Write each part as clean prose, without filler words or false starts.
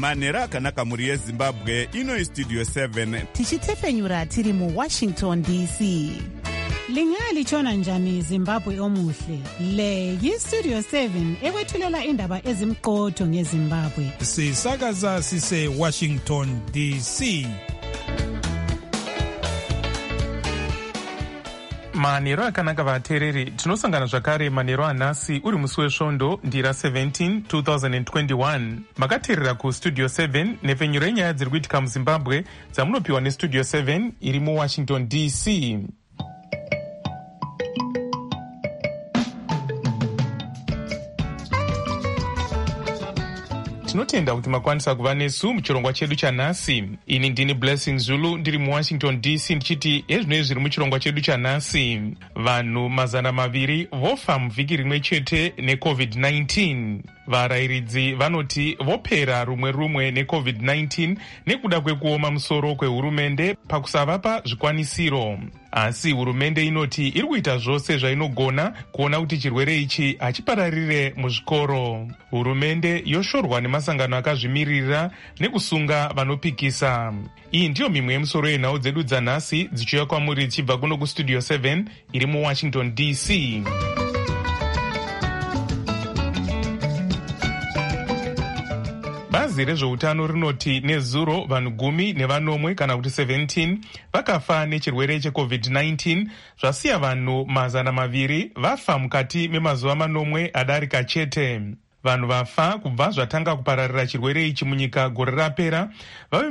manhero akanaka mhuri yezimbabwe. Ino Studio 7 tichitefenyura tiri muWashington DC. Lingalitshona njani Zimbabwe omuhle? Le yiStudio 7 ekwethulela indaba ezimqotho ngeZimbabwe. Sisakaza sise Washington DC. Manhero akanaka vateereri, tinosangana zvakare manhero anhasi uri musi wesvondo ndira 17 2021. Makateerera kuStudio 7 nhefenyuro yenyaya dziri kuitika muZimbabwe dzamunopiwa neStudio 7 iri muWashington DC. Tinotenda kuti makwanisa kuva nesu muchirongwa chedu chanhasi. Ini ndini Blessing Zulu ndiri muWashington DC ndichiti ezvinoi zviri muchirongwa chedu chanhasi. Vanhu 200 vofa muvhiki rimwe chete neCovid-19. Varayiridzi vanoti vopera rumwe neCovid-19 nekuda kwekuoma musoro kwehurumende pakusavapa zvikwanisiro. Asi hurumende inoti iri kuita zvose zvainogona kuona kuti chirwere ichi hachipararire muzvikoro. Hurumende yoshorwa nemasangano akazvimirira nekusunga vanopikisa. Iyi ndiyo mimwe yemusoro yenhau dzedu dzanhasi dzichiuya kwamuri dzichibva kuno kuStudio 7 iri muWashington DC. Bazi rezveutano rinoti nezuro vanhu 10 kana kuti 17 vakafa nechirwere cheCovid-19, zvasiya vanhu 200 vafa mukati memazuva 9 adarika chete. Vanhu vafa kubva zvatanga kupararira chirwere ichi munyika gore rapera vave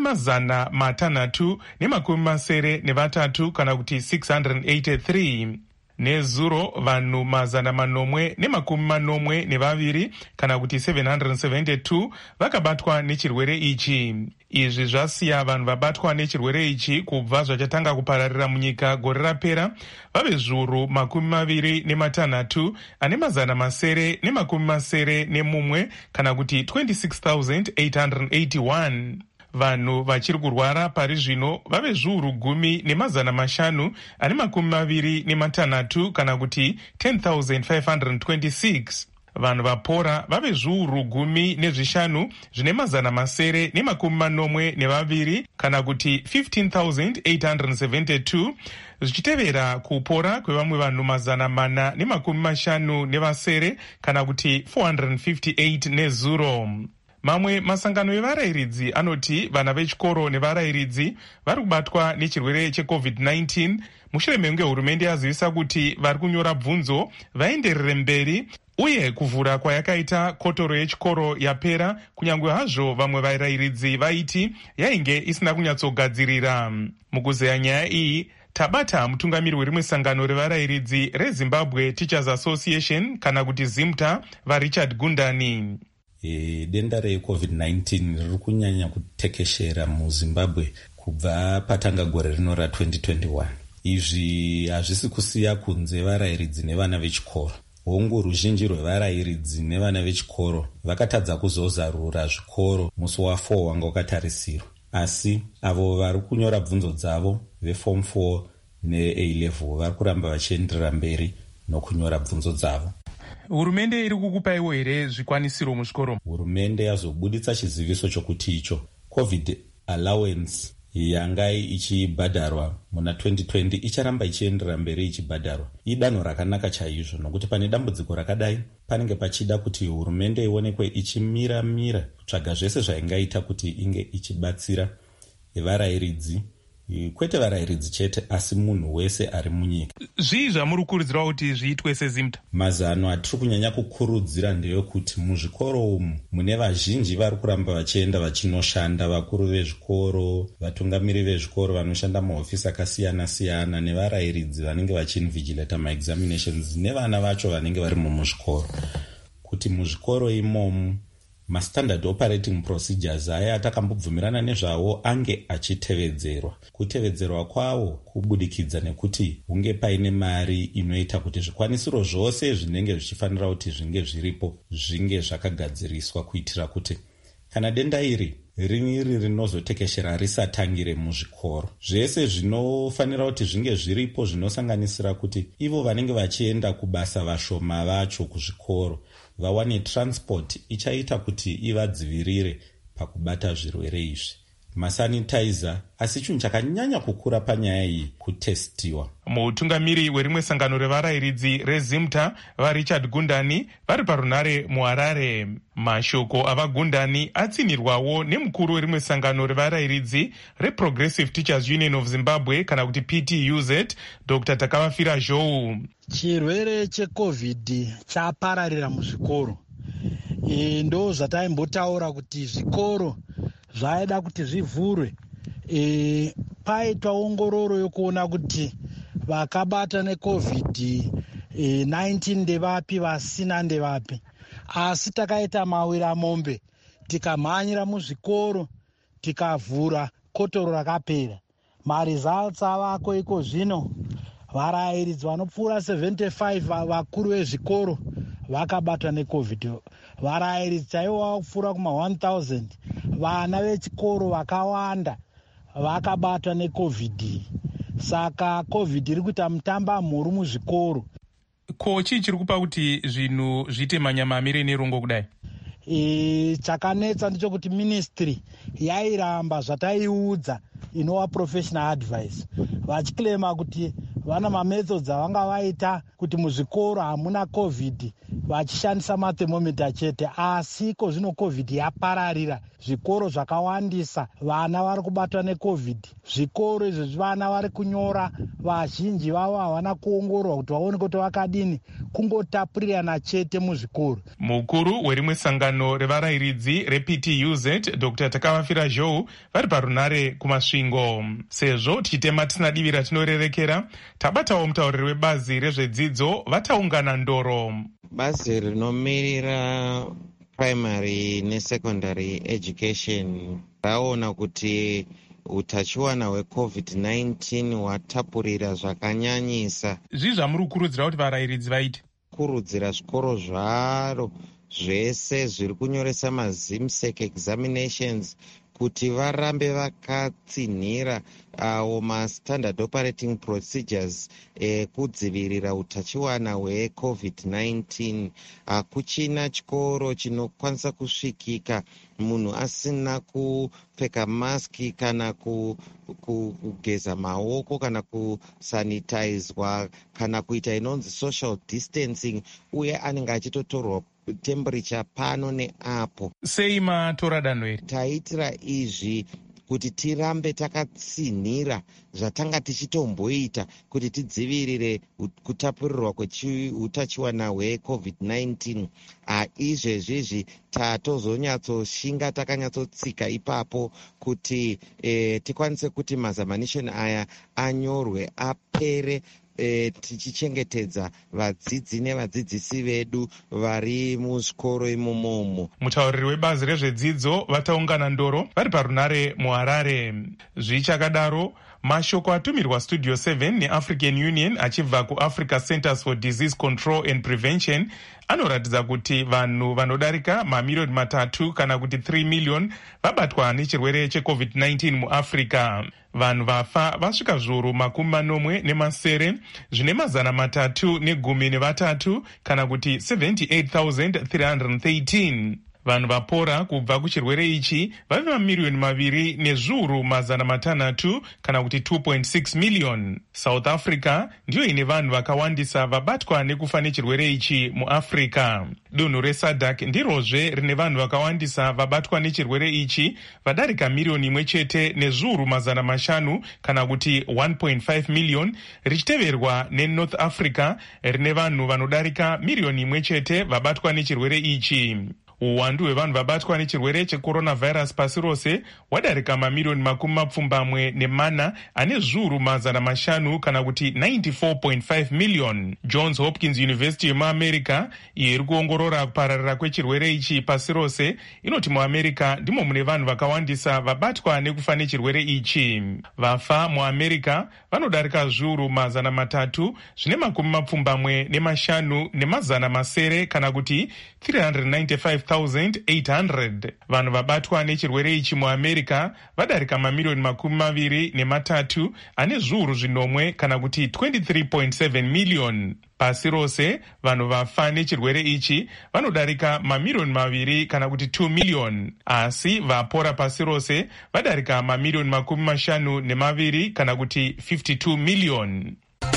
383 kana kuti 683. Nezuro vanhu 482 kana kuti 772 vakabatwa nechirwere ichi. Izvi zvasiya vanhu vabatwa nechirwere ichi kubva zvachatanga kupararira munyika gore rapera vave 26 ane 991 kana kuti 26,881. Vanhu vachiri kurwara pari zvino vave 10,500 ane 26 kana kuti 10,526. Vanhu vapora vave 10,500 zvine 982 kana kuti 15,872, zvichitevera kupora kwevamwe vanhu 450 kana kuti 458 nezuro. Mamwe masangano evarayiridzi anoti vana vechikoro nevarayiridzi vari kubatwa nechirwere cheCovid-19 mushure mekunge hurumende yazivisa kuti vari kunyora bvunzo vaenderere mberi uye kuvhura kwayakaita kotoro yechikoro yapera, kunyange hazvo vamwe varayiridzi vaiti yainge isina kunyatsogadzirira. Mukuzeya nyaya iyi tabata mutungamiri werimwe sangano revarayiridzi reZimbabwe Teachers Association kana kuti ZIMTA vaRichard Gundani. Denda reCovid-19 riri kunyanya kutekeshera muZimbabwe kubva patanga gore rino ra2021. Izvi hazvisi kusiya kunze varayiridzi nevana vechikoro. Hongu ruzhinji rwevarayiridzi nevana vechikoro vakatadza kuzozarura zvikoro musi wa4 wanga wakatarisirwa. Asi avo vari kunyora bvunzo dzavo veForm 4 neA-level vari kuramba vachienderera mberi nokunyora bvunzo dzavo. Hurumende iri kukupaiwo here zvikwanisiro muzvikoro? Hurumende yazobuditsa chiziviso chokuti icho COVID allowance yanga ichibhadharwa muna 2020 icharamba ichienderera mberi ichibhadharwa. Idanho rakanaka chaizvo nokuti pane dambudziko rakadai panenge pachida kuti hurumende ionekwe ichimira kutsvaga zvese zvaingaita kuti inge ichibatsira varayiridzi, kwete varayiridzi chete asi munhu wese ari munyika. Zvii zvamuri kukurudzira kuti zviitwe seZIMTA? Mazano atiri kunyanya kukurudzira ndeyekuti muzvikoro umu mune vazhinji vari kuramba vachienda vachinoshanda, vakuru vezvikoro, vatungamiri vezvikoro vanoshanda mahofisi akasiyana-siyana, nevarayiridzi vanenge vachiinvigilata maexaminations, nevana vacho vanenge vari muzvikoro, kuti muzvikoro imomu mastandard operating procedures aya atakambobvumirana nezvawo ange achitevedzerwa. Kutevedzerwa kwawo kubudikidza nekuti hunge paine mari inoita kuti zvikwanisiro zvose zvinenge zvichifanira kuti zvinge zviripo zvinge zvakagadziriswa, kuitira kuti kana denda iri rinozotekeshera risatangire muzvikoro, zvese zvinofanira kuti zvinge zviripo, zvinosanganisira kuti ivo vanenge vachienda kubasa vashoma vacho kuzvikoro vawane transport ichaita kuti ivadzivirire pakubata zvirwere izvi. Masanitizer asi chinhu chakanyanya kukura panyaya iyi kutestiwa. Mutungamiri werimwe sangano revarayiridzi rezimta vaRichard Gundani vari parunare muHarare. Mashoko avagundani atsinirwawo nemukuru werimwe sangano revarayiridzi reProgressive Teachers Union of Zimbabwe kana kuti PTUZ, Dr. Takavafira Zhou. Chirwere cheCovid chapararira muzvikoro. Ndo zvataimbotaura kuti zvikoro zvaida kuti zvivhurwe. Paitwa ongororo yokuona kuti vakabata neCovid-19 ndevapi, vasina ndevapi. Asi takaita mawira mombe, tikamhanyira muzvikoro, tikavhura kotoro rakapera. Maresults avako iko zvino. Varayiridzi vanopfuura 75 vakuru vezvikoro vakabatwa neCovid. Varayiridzi chaivo vakupfuura kuma 1000. Vana vechikoro vakawanda vakabatwa neCovid. Saka Covid iri kuita mutamba mhuru muzvikoro. Ko chii chiri kupa kuti zvinhu zviite manyamamire nerungo kudai? Chakanetsa ndichokuti ministry yairamba zvataiudza inova professional advice, vachiclaima kuti vana mamethods avanga vaita kuti muzvikoro hamuna Covid vachishandisa mathermometer chete. Asi ko zvino Covid yapararira, zvikoro zvakawandisa, vana vari kubatwa neCovid. Zvikoro izvi vana vari kunyora, vazhinji vavo havana kuongororwa kuti vaone kuti vakadini, kungotapurirana chete muzvikoro. Mukuru werimwe sangano revarayiridzi rePTUZ, Dr. Takavafira Zhou, vari parunare kumasvingo. Sezvo tichitema tisina divi ratinorerekera, tabatawo mutauriri webazi rezvedzidzo vataungana ndoro. Bazi rinomirira primary nesecondary education raona kuti utachiwana hweCovid-19 hwatapurira zvakanyanyisa. Zvii zvamuri kukurudzira kuti varayiridzi vaite? Kurudzira zvikoro zvaro zvese zviri kunyoresa mazimsec examinations kuti varambe vakatsinhira awo mastandard operating procedures kudzivirira utachiwana hweCovid-19. Hakuchina chikoro chinokwanisa kusvikika munhu asina kupfeka maski kana kugeza maoko kana kusanitizwa kana kuita inonzi social distancing, uye anenge achitotorwa temperature pano neapo. Sei matora danho iri? Taitira izvi kuti tirambe takatsinhira zvatanga tichitomboita kuti tidzivirire kutapurirwa kweutachiwana hweCovid-19. Izvezvizvi tatozonyatsoshinga takanyatsotsika ipapo kuti tikwanise kuti mazamanishoni aya anyorwe apere, tichichengetedza vadzidzi nevadzidzisi vedu vari muzvikoro imomomo. Mutauriri webazi rezvedzidzo vataungana ndoro vari parunare muHarare. Zvichakadaro, mashoko atumirwa Studio 7 neAfrican Union achibva kuAfrica Centers for Disease Control and Prevention anoratidza kuti vanhu vanodarika mamiliyoni 3 kana kuti 3 million vabatwa nechirwere cheCovid-19 muAfrica. Vanhu vafa vasvika zviuru 40 zvine 313 kana kuti 78,313. Vanhu vapora kubva kuchirwere ichi vave mamiliyoni 2 nezviuru 600 kana kuti 2.6 million. South Africa ndiyo ine vanhu vakawandisa vabatwa nekufa nechirwere ichi muAfrica. Dunhu reSADC ndirozve rine vanhu vakawandisa vabatwa nechirwere ichi vadarika miliyoni 1 nezviuru 500 kana kuti 1.5 million, richiteverwa neNorth Africa rine vanhu vanodarika miliyoni 1 vabatwa nechirwere ichi. Uwandu hwevanhu vabatwa nechirwere checoronavirus pasi rose wadarika mamiliyoni 24 ane zviuru 500 kana kuti 94.5 million. Johns Hopkins University yemuAmerica iyo iri kuongorora kupararira kwechirwere ichi pasi rose inoti muAmerica ndimo mune vanhu vakawandisa vabatwa nekufa nechirwere ichi. Vafa muAmerica vanodarika zviuru 300 zvine 45 kana kuti 395 6,800. Vanhu vabatwa nechirwere ichi muamerica vadarika mamirioni 23 ane zviuru zvinomwe kana kuti 23.7 miliyoni. Pasi rose vanhu vafa nechirwere ichi vanodarika mamirioni 2 kana kuti 2 miliyoni, asi vapora pasi rose vadarika mamirioni 52 kana kuti 52 miliyoni.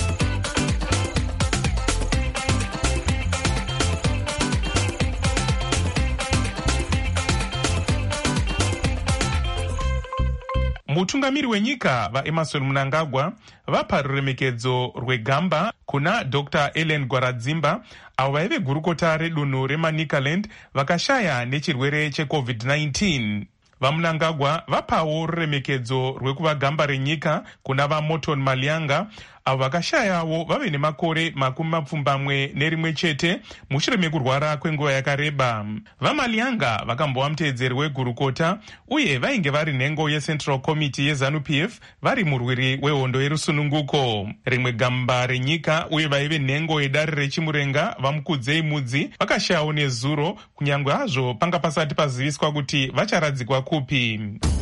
Mutungamiri wenyika vaEmerson Mnangagwa vapa ruremekedzo rwegamba kuna Dr. Ellen Gwaradzimba avo vaive gurukota redunhu reManicaland vakashaya nechirwere cheCovid-19. VaMnangagwa vapawo ruremekedzo rwekuva gamba renyika kuna vaMorton Malianga avo vakashayawo vave nemakore 21 chete mushure mekurwara kwenguva yakareba. VaMalianga vakambova muteedzeri wegurukota uye vainge vari nhengo yeCentral Committee yeZANU-PF vari murwiri wehondo yerusununguko. Rimwe gamba renyika uye vaive nhengo yedare rechimurenga vaMukudzei Mudzi vakashayawo nezuro kunyange hazvo panga pasati paziviswa kuti vacharadzikwa kupi.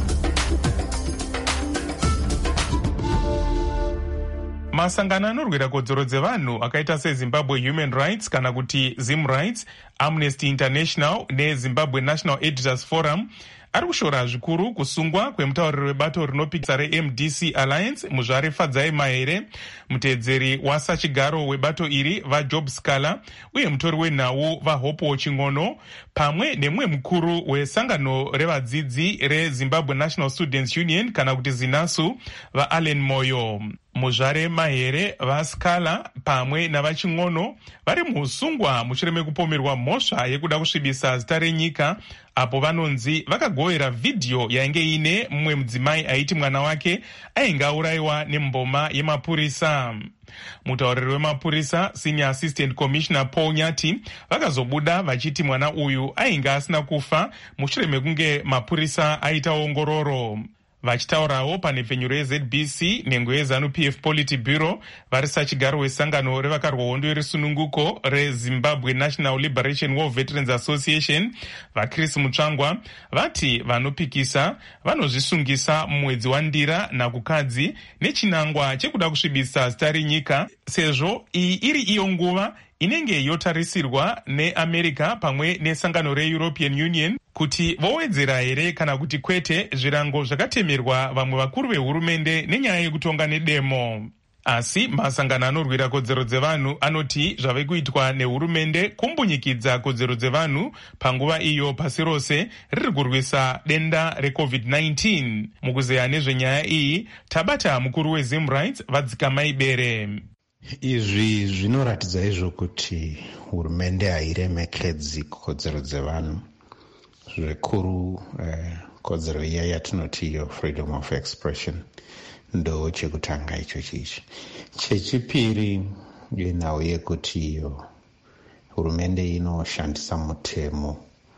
Masangano anorwira kodzero dzevanhu akaita seZimbabwe Human Rights kana kuti ZimRights, Amnesty International neZimbabwe National Editors Forum ari kushora zvikuru kusungwa kwemutauriri webato rinopikisa reMDC Alliance muzvare Fadzai Mahere, muteedzeri wasachigaro webato iri vaJob Scala uye mutori wenhau vaHope Chingono pamwe nemumwe mukuru wesangano revadzidzi reZimbabwe National Students Union kana kuti ZINASU vaAllen Moyo. Muzvare Mahere, vaScala pamwe navachingono vari muusungwa mushure mekupomerwa mhosva yekuda kusvibisa zita renyika apo vanonzi vakagovera vhidhiyo yainge ine mumwe mudzimai aiti mwana wake ainge aurayiwa nemboma yemapurisa. Mutauriri wemapurisa Senior Assistant Commissioner Paul Nyati vakazobuda vachiti mwana uyu ainge asina kufa mushure mekunge mapurisa aita ongororo. Vachitaurawo pane pfenyuro yeZBC nhengo yeZANU-PF Politburo vari sachigaro wesangano revakarwa hondo yerusununguko reZimbabwe National Liberation War Veterans Association vaChris Mutsvangwa vati vanopikisa vanozvisungisa mumwedzi waNdira nakukadzi nechinangwa chekuda kusvibisa zita renyika sezvo iyi iri iyo nguva inenge yotarisirwa neAmerica pamwe nesangano reEuropean Union kuti vowedzera here kana kuti kwete zvirango zvakatemerwa vamwe vakuru vehurumende nenyaya yekutonga nedemo. Asi masangano anorwira kodzero dzevanhu anoti zvave kuitwa nehurumende kumbunyikidza kodzero dzevanhu panguva iyo pasi rose riri kurwisa denda reCovid-19. Mukuzeya nezvenyaya iyi tabata mukuru weZimRights Vadzikamai Bere. Izvi zvinoratidza izvo kuti hurumende hairemekedzi kodzero dzevanhu, zvikuru kodzero iya yatinoti iyo freedom of expression ndo chekutanga ichochi ichi. Chechipiri inhau yekuti iyo hurumende inoshandisa mutemo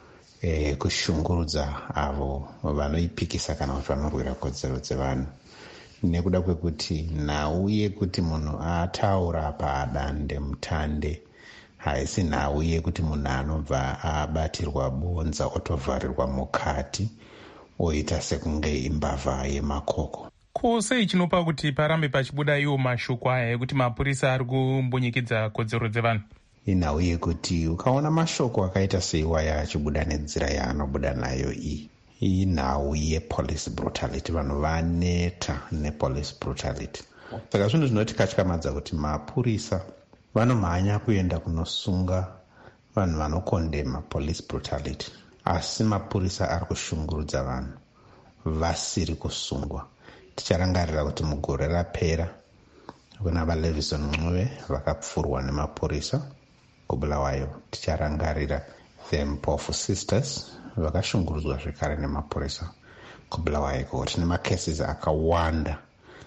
kushungurudza avo vanoipikisa kana kuti vanorwira kodzero dzevanhu, nekuda kwekuti nhau yekuti munhu ataura padande mutande haisi nhau yekuti munhu anobva abatirwa bonza otovharirwa mukati oita sekunge imbavha yemakoko. Sei chinopa kuti parambe pachibuda iwo mashoko aya ekuti mapurisa ari kumbunyikidza kodzero dzevanhu? Inhau yekuti ukaona mashoko akaita seiwaya achibuda nenzira yaanobuda nayo iyi inhau yepolice brutality. Vanhu vaneta nepolice brutality. Saka zvinhu zvinotikatykamadza kuti mapurisa vanomhanya kuenda kunosunga vanhu vanokondema police brutality, asi mapurisa ari kushungurudza vanhu vasiri kusungwa. Ticharangarira kuti mugore rapera kuna vaLevison Mncube vakapfurwa nemapurisa kuBulawayo. Ticharangarira the Mpofu Sisters vakashungurudzwa zvekare nemapurisa kuBulawayo. Kuti nemacases akawanda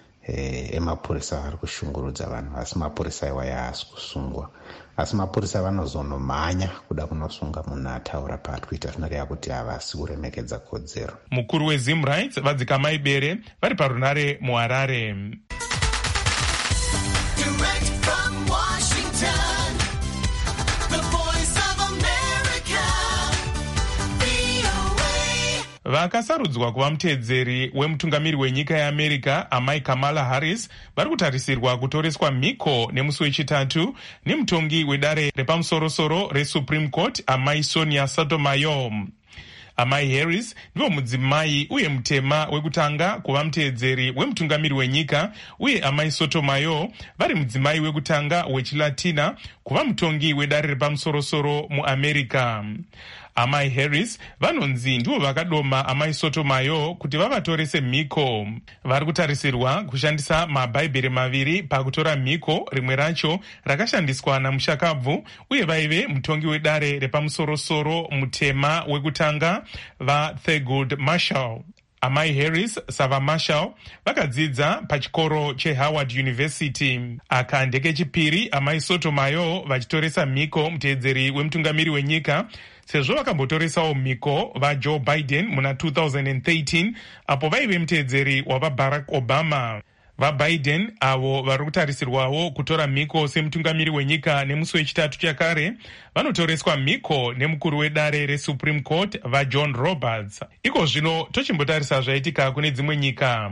emapurisa ari kushungurudza vanhu, asi mapurisa iwaya haasi kusungwa. Asi mapurisa vanozonomhanya kuda kunosunga munhu ataura paTwitter. Zvinoreva kuti havasi kuremekedza kodzero. Mukuru weZimRights Vadzikamai Bere vari parunare muHarare. Vakasarudzwa kuva muteedzeri wemutungamiri wenyika yeAmerica amai Kamala Harris vari kutarisirwa kutoreswa mhiko nemusi wechitatu nemutongi wedare repamusorosoro reSupreme Court amai Sonia Sotomayor. Amai Harris ndivo mudzimai uye mutema wekutanga kuva muteedzeri wemutungamiri wenyika, uye amai Sotomayor vari mudzimai wekutanga wechilatina kuva mutongi wedare repamusorosoro muAmerica. Amai Harris vanonzi ndivo vakadoma amai Sotomayor kuti vavatorese mhiko. Vari kutarisirwa kushandisa mabhaibheri maviri pakutora mhiko, rimwe racho rakashandiswa namushakabvu, uye vaive mutongi wedare repamusorosoro mutema wekutanga vaThurgood Marshall. Amai Harris savaMarshall vakadzidza pachikoro cheHoward University. Aka ndekechipiri amai Sotomayor vachitoresa mhiko muteedzeri wemutungamiri wenyika, sezvo vakambotoresawo mhiko vaJoe Biden muna 2013 apo vaive muteedzeri wavaBarack Obama. VaBiden avo vari kutarisirwawo kutora mhiko semutungamiri wenyika nemusi wechitatu chakare vanotoreswa mhiko nemukuru wedare reSupreme Court vaJohn Roberts. Iko zvino tochimbotarisa zvaitika kune dzimwe nyika.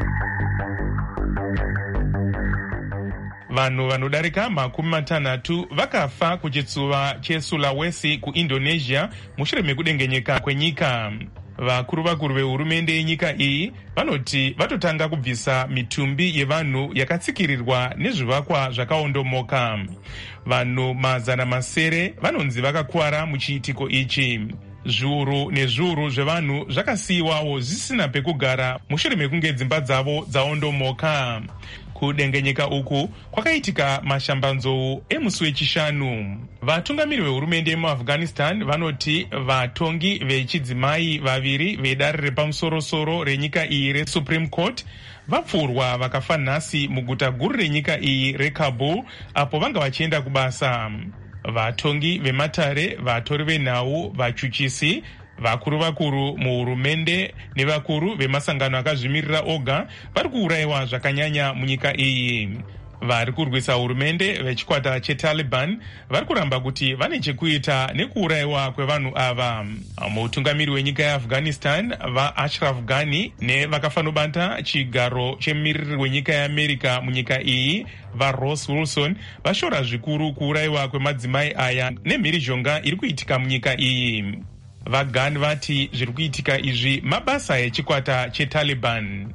Vanhu vanodarika 60 vakafa kuchitsuva cheSulawesi kuIndonesia mushure mekudengenyeka kwenyika. Vakuru vehurumende yenyika iyi vanoti vatotanga kubvisa mitumbi yevanhu yakatsikirirwa nezvivakwa zvakaondomoka. Vanhu 100 vanonzi vakakuwara muchiitiko ichi. Zviuru nezviuru zvevanhu zvakasiyiwawo zvisina pekugara mushure mekunge dzimba dzavo dzaondomoka. Kudengenyeka uku kwakaitika mashambanzou emusi wechishanu. Vatungamiri vehurumende yemuAfghanistan vanoti vatongi vechidzimai vaviri vedare repamusorosoro renyika iyi reSupreme Court vapfurwa vakafa nhasi muguta guru renyika iyi reKabul apo vanga vachienda kubasa. Vatongi vematare, vatori venhau, vachuchisi, vakuru muhurumende nevakuru vemasangano akazvimirira oga vari kuurayiwa zvakanyanya munyika iyi. Vari kurwisa hurumende vechikwata cheTaliban vari kuramba kuti vane chekuita nekuurayiwa kwevanhu ava. Mutungamiri wenyika yeAfghanistan vaAshraf Ghani nevakafanobata chigaro chemumiriri wenyika yeAmerica munyika iyi vaRoss Wilson vashora zvikuru kuurayiwa kwemadzimai aya nemhirizhonga iri kuitika munyika iyi. VaGhani vati zviri kuitika izvi mabasa echikwata cheTaliban.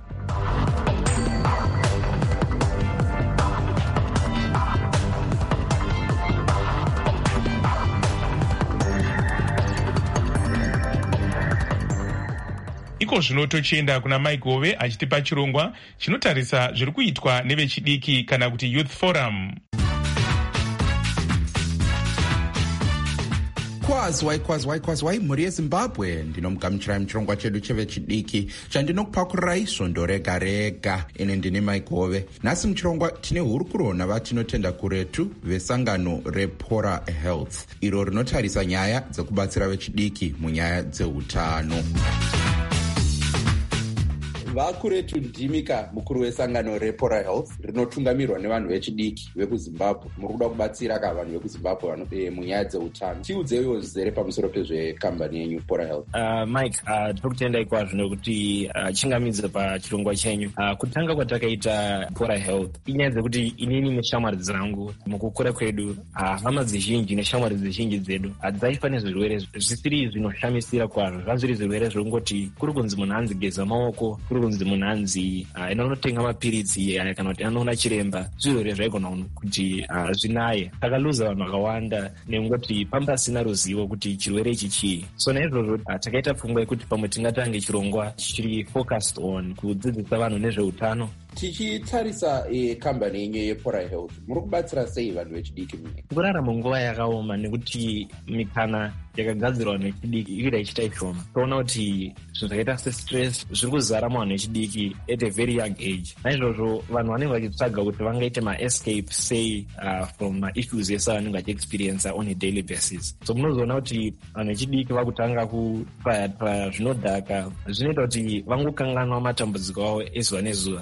Iko zvino tochienda kuna Maigove achitipa chirongwa chinotarisa zviri kuitwa nevechidiki kana kuti Youth Forum. Kwazwai mhuri yeZimbabwe, ndinomugamuchirai muchirongwa chedu chevechidiki chandinokupakurirai svondo rega rega. Ine ndini Maigove. Nhasi muchirongwa tine hurukuro navatinotenda kuretu vesangano rePora Health, iro rinotarisa nyaya dzekubatsira vechidiki munyaya dzeutano. Vakuretu ndimika mukuru wesangano rePora Health rinotungamirwa nevanhu vechidiki vekuZimbabwe. Muri kuda kubatsira ka vanhu vekuZimbabwe vanobe munyaya dzeutano. Tiudzewo zvizere pamusoro pezvekambani yenyu Pora Health. Mike, tiri kutendai kwazvo nekuti chingamidza pachirongwa chenyu. Kutanga kwatakaita Pora Health inyaya dzekuti inini neshamwari dzangu mukukura kwedu, hama dzizhinji neshamwari dzizhinji dzedu dzaifa nezvirwere zvisiri zvinoshamisira kwazvo. Zvazviri zvirwere zvekungoti kuri kunzi munhu anzi geza maoko, kuri kunzi munhu anzi inonotenga mapiritsi kana kuti anoona chiremba. Zvirwere zvaigona kuti zvinaye. Takaluza vanhu vakawanda nekungoti pamba pasina ruzivo kuti chirwere ichi chii. So naizvozvo takaita pfungwa yekuti pamwe tingatange chirongwa chiri focused on kudzidzisa vanhu nezveutano. Tichitarisa kambani yenyu yePora Health, muri kubatsira sei vanhu vechidiki munyika? Kurarama nguva yakaoma nekuti mikana yakagadzirwa nechidiki ikuita ichita ishoma. Toona kuti zvinhu zvakaita sestress zviri kuzara muvanhu vechidiki at a very young age. Naizvozvo vanhu vanenge vachitsvaga kuti vangaite maescape sei from issues ese vanenge vachiexperience on a daily basis. So munozoona kuti vanhu vechidiki vakutanga kupaya zvinodhaka zvinoita kuti vangokanganwa matambudziko avo ezuva nezuva. Saka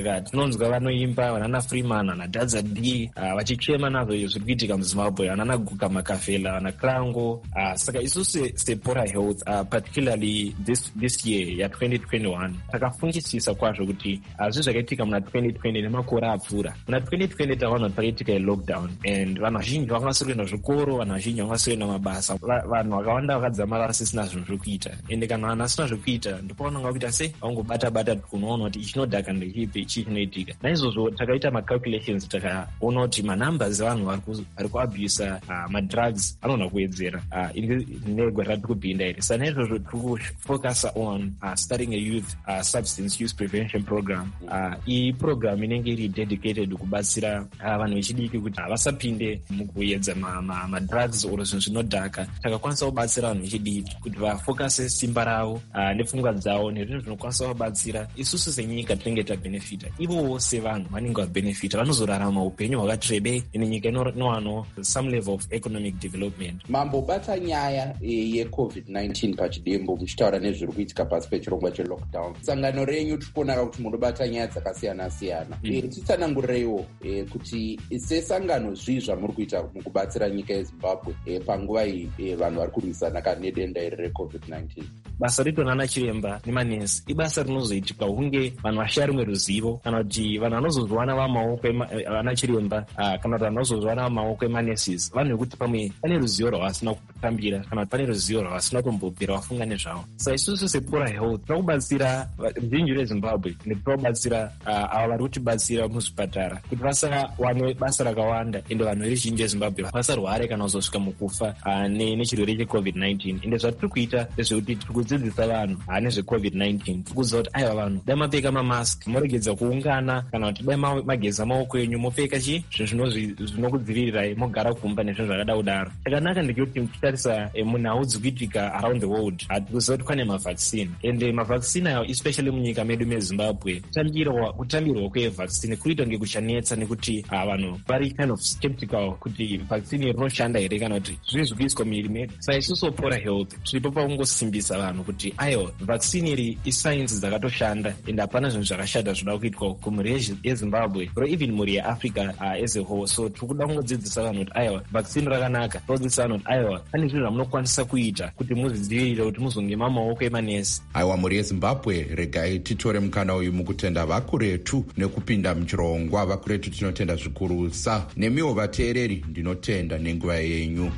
saka tinonzwa vanoimba vanana Freeman, vana Dadza D vachichema nazvo izvo zviri kuitika muZimbabwe, vanana Guka Makafela, vana Krango. Saka isusu sePora Health particularly this year ya 2021 takafungisisa kwazvo kuti zvinhu zvakaitika muna 2020 nemakore apfuura. Muna 2020 takaona kuti pakaitika lockdown and vanhu vazhinji vakasiri kuenda zvikoro, vanhu vazhinji vakasiri kuenda mabasa, vanhu vakawanda vakadzamara vasisina zvinhu zvekuita. Ende kana vanhu vasina zvekuita ndipo vanonga kuita se vangobata kunoona kuti ichi chinodhaka ndechipi, ichi chinoitika. Naizvozvo takaita macalculations takaona kuti manumbers evanhu vari kuabusa madrugs anogona kuwedzera negore ratiri kupinda iri. Saka naizvozvo tiri kufocusa on starting a youth substance use prevention program. Iyi program inenge iri dedicated kubatsira vanhu vechidiki kuti vasapinde mukuedza madrugs oro zvinhu zvinodhaka. Takakwanisa kubatsira vanhu vechidiki kuti vafokase simba ravo nepfungwa dzavo nezvinhu zvinokwanisa kubatsira. Isusu senyika tinenge tabenefita, ivowo sevanhu vanenge vabenefita, vanozorarama upenyu hwakati rebei ine nyika inowanawo some level of economic development. Mambobata nyaya yeCovid-19 pachidembo muchitaura nezviri kuitika pasi pechirongwa chelockdown. Sangano renyu tikuona kuti munobata nyaya dzakasiyana-siyana. Titsanangureiwo kuti sesangano zvii zvamuri kuita mukubatsira nyika yeZimbabwe panguva iyi vanhu vari kurwisana nedenda iri reCovid-19. Basa rito nana chiremba nemanesi ibasa rinozoitika hunge vanhu vashaya rimwe ruzivo, kana kuti vanhu vanozozwana vamaoko vana chiremba kana kuti vanhu vanozozwana vamaoko emanesis, vanhu vekuti pamwe pane ruzivo rwavasina kutambira kana kuti pane ruzivo rwavasina kutombobvira vafunga nezvavo. Saka isusu sePora Health tinokubatsira ruzhinji reZimbabwe nekubatsira ava vari kutibatsira muzvipatara kuti vasawane basa rakawanda ende vanhu veruzhinji reZimbabwe vasarware kana kuzosvika mukufa nechirwere cheCovid-19. Ende zvatiri kuita ndezvekuti tiri kudzidzisa vanhu nezveCovid-19, tiri kuziva kuti aiwa vanhu dai mapfeka mamask, moregedza kuungana, kana kuti dai mageza maoko enyu, mopfeka zvinhu zvinokudzivirirai, mogara kumba nezvinhu zvakada kudaro. Chakanaka ndekuti tichitarisa munhau dzikuitika around the world tiri kuziva kuti kwane mavhaccine, ende mavhaccine ayo especially munyika medu meZimbabwe kutambirwa kwevhaccine kuita kunge kuchanetsa nekuti vanhu vari kind of skeptical kuti vaccine rinoshanda here kana kuti zviri zvikuiswa muviri medu. Saka isusu Pora Health tiripo pakungosimbisa vanhu kuti aiwa vaccine iri isainzi dzakatoshanda ende hapana zvinhu zvakashata zvinoda kuitwa kumhuri yeZimbabwe or even mhuri yeAfrica as a whole. So tiri kuda kungodzidzisa vanhu kuti aiwa vaccine rakanaka, todzidzisa vanhu kuti aiwa pane zvinhu zvamunokwanisa kuita kuti muzvidzivirire kuti muzonge mamaoko emanesi. Aiwa mhuri yeZimbabwe, regai titore mukana uyu mukutenda vakuretu nekupinda muchirongwa. Vakuretu tinotenda zvikurusa, nemiwo vateereri ndinotenda nenguva yenyu.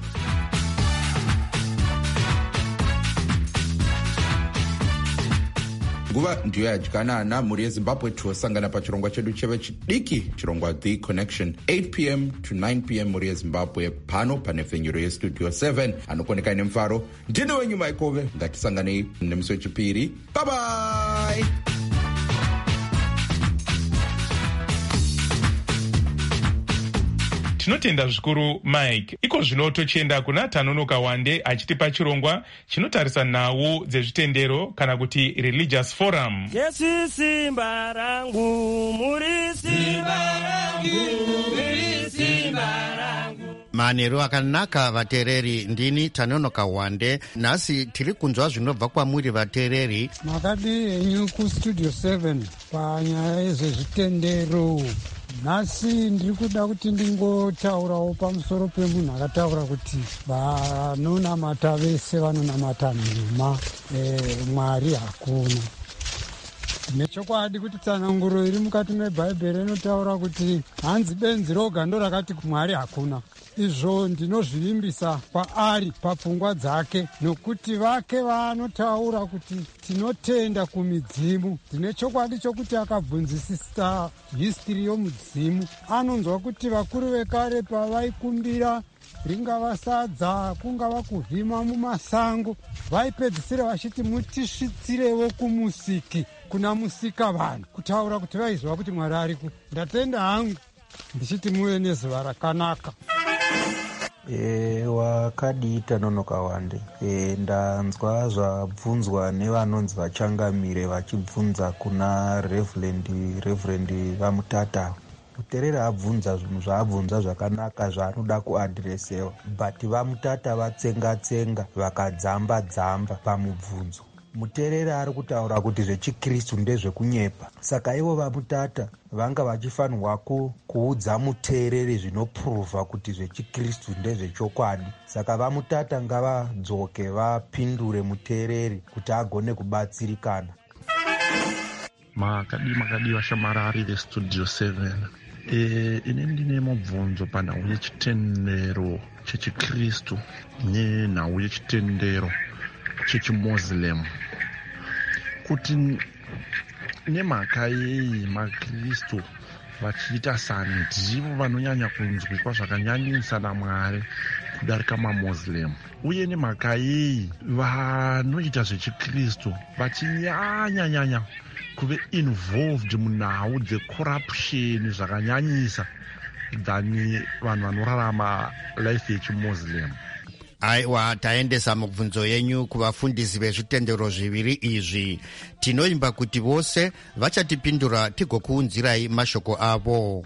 Nguva ndiyo yadyanana. Mhuri yeZimbabwe tinosangana pachirongwa chedu chevechidiki, chirongwa The Connection, 8 p.m. to 9 p.m. mhuri yeZimbabwe pano pane fenyu yeStudio 7 anokoneka nemufaro. Ndini wenyu Maikove, ngatisanganei nemusi wechipiri. Bye bye. Tinotenda zvikuru Mike. Iko zvino tochienda kuna Tanonoka Wande achitipa chirongwa chinotarisa nhau dzezvitendero kana kuti religious forum. Yesu simba rangu, muri simba rangu, muri simba rangu. Manheru akanaka vateereri, ndini Tanonoka Wande. Nhasi tiri kunzwa zvinobva kwamuri vateereri. Makadi henyu kuStudio 7 panyaya yezvezvitendero. Nhasi ndiri kuda kuti ndingotaurawo pamusoro pemunhu akataura kuti vanonamata vese vanonamata nhema, Mwari hakuna. Nechokwadi kuti tsananguro iri mukati mebhaibheri inotaura kuti hanzi benzi roga ndo rakati Mwari hakuna. Izvo ndinozvivimbisa kwaari papfungwa dzake, nokuti vake vaanotaura kuti tinotenda kumidzimu. Ndine chokwadi chokuti akabvunzisisa history yomudzimu, anonzwa kuti vakuru vekare pavaikumbira ringava sadza, kungava kuvhima mumasango, vaipedzisira vachiti mutisvitsirewo kumusiki, kuna musika vanhu, kutaura kuti vaizwa kuti Mwari ariku. Ndatenda hangu ndichiti muve nezuva rakanaka. Wakadi Tanonoka Wande. Ndanzwa zvabvunzwa nevanonzi vachangamire vachibvunza kuna Reverend Vamutata. Muterera abvunza zvinhu zvaabvunza zvakanaka zvaanoda kuadhiresewa, but Vamutata vatsenga-tsenga vakadzamba-dzamba pamubvunzo. muterere ari kutaura kuti zvechikristu ndezvekunyepa. Saka ivo vamutata vanga vachifanirwa kuudza muterere zvinopuruvha kuti zvechikristu ndezvechokwadi. Saka vamutata ngavadzoke vapindure muterere kuti agone kubatsirikana. makadi vashamarari vestudio 7. Ine ndine mubvunzo panhau yechitendero chechikristu nenhau yechitendero chechimoslem, kuti nemhaka yei makristu vachiita sandivo vanonyanya kunzwikwa zvakanyanyisa naMwari kudarika mamoslem, uye nemhaka yei vanoita zvechikristu vachinyanya kuve involved munhau dzecorruption zvakanyanyisa dhani vanhu vanorarama life yechimoslem. Aiwa, taendesa mubvunzo yenyu kuvafundisi vezvitendero zviviri izvi. Tinoimba kuti vose vachatipindura tigokuunzirai mashoko avo.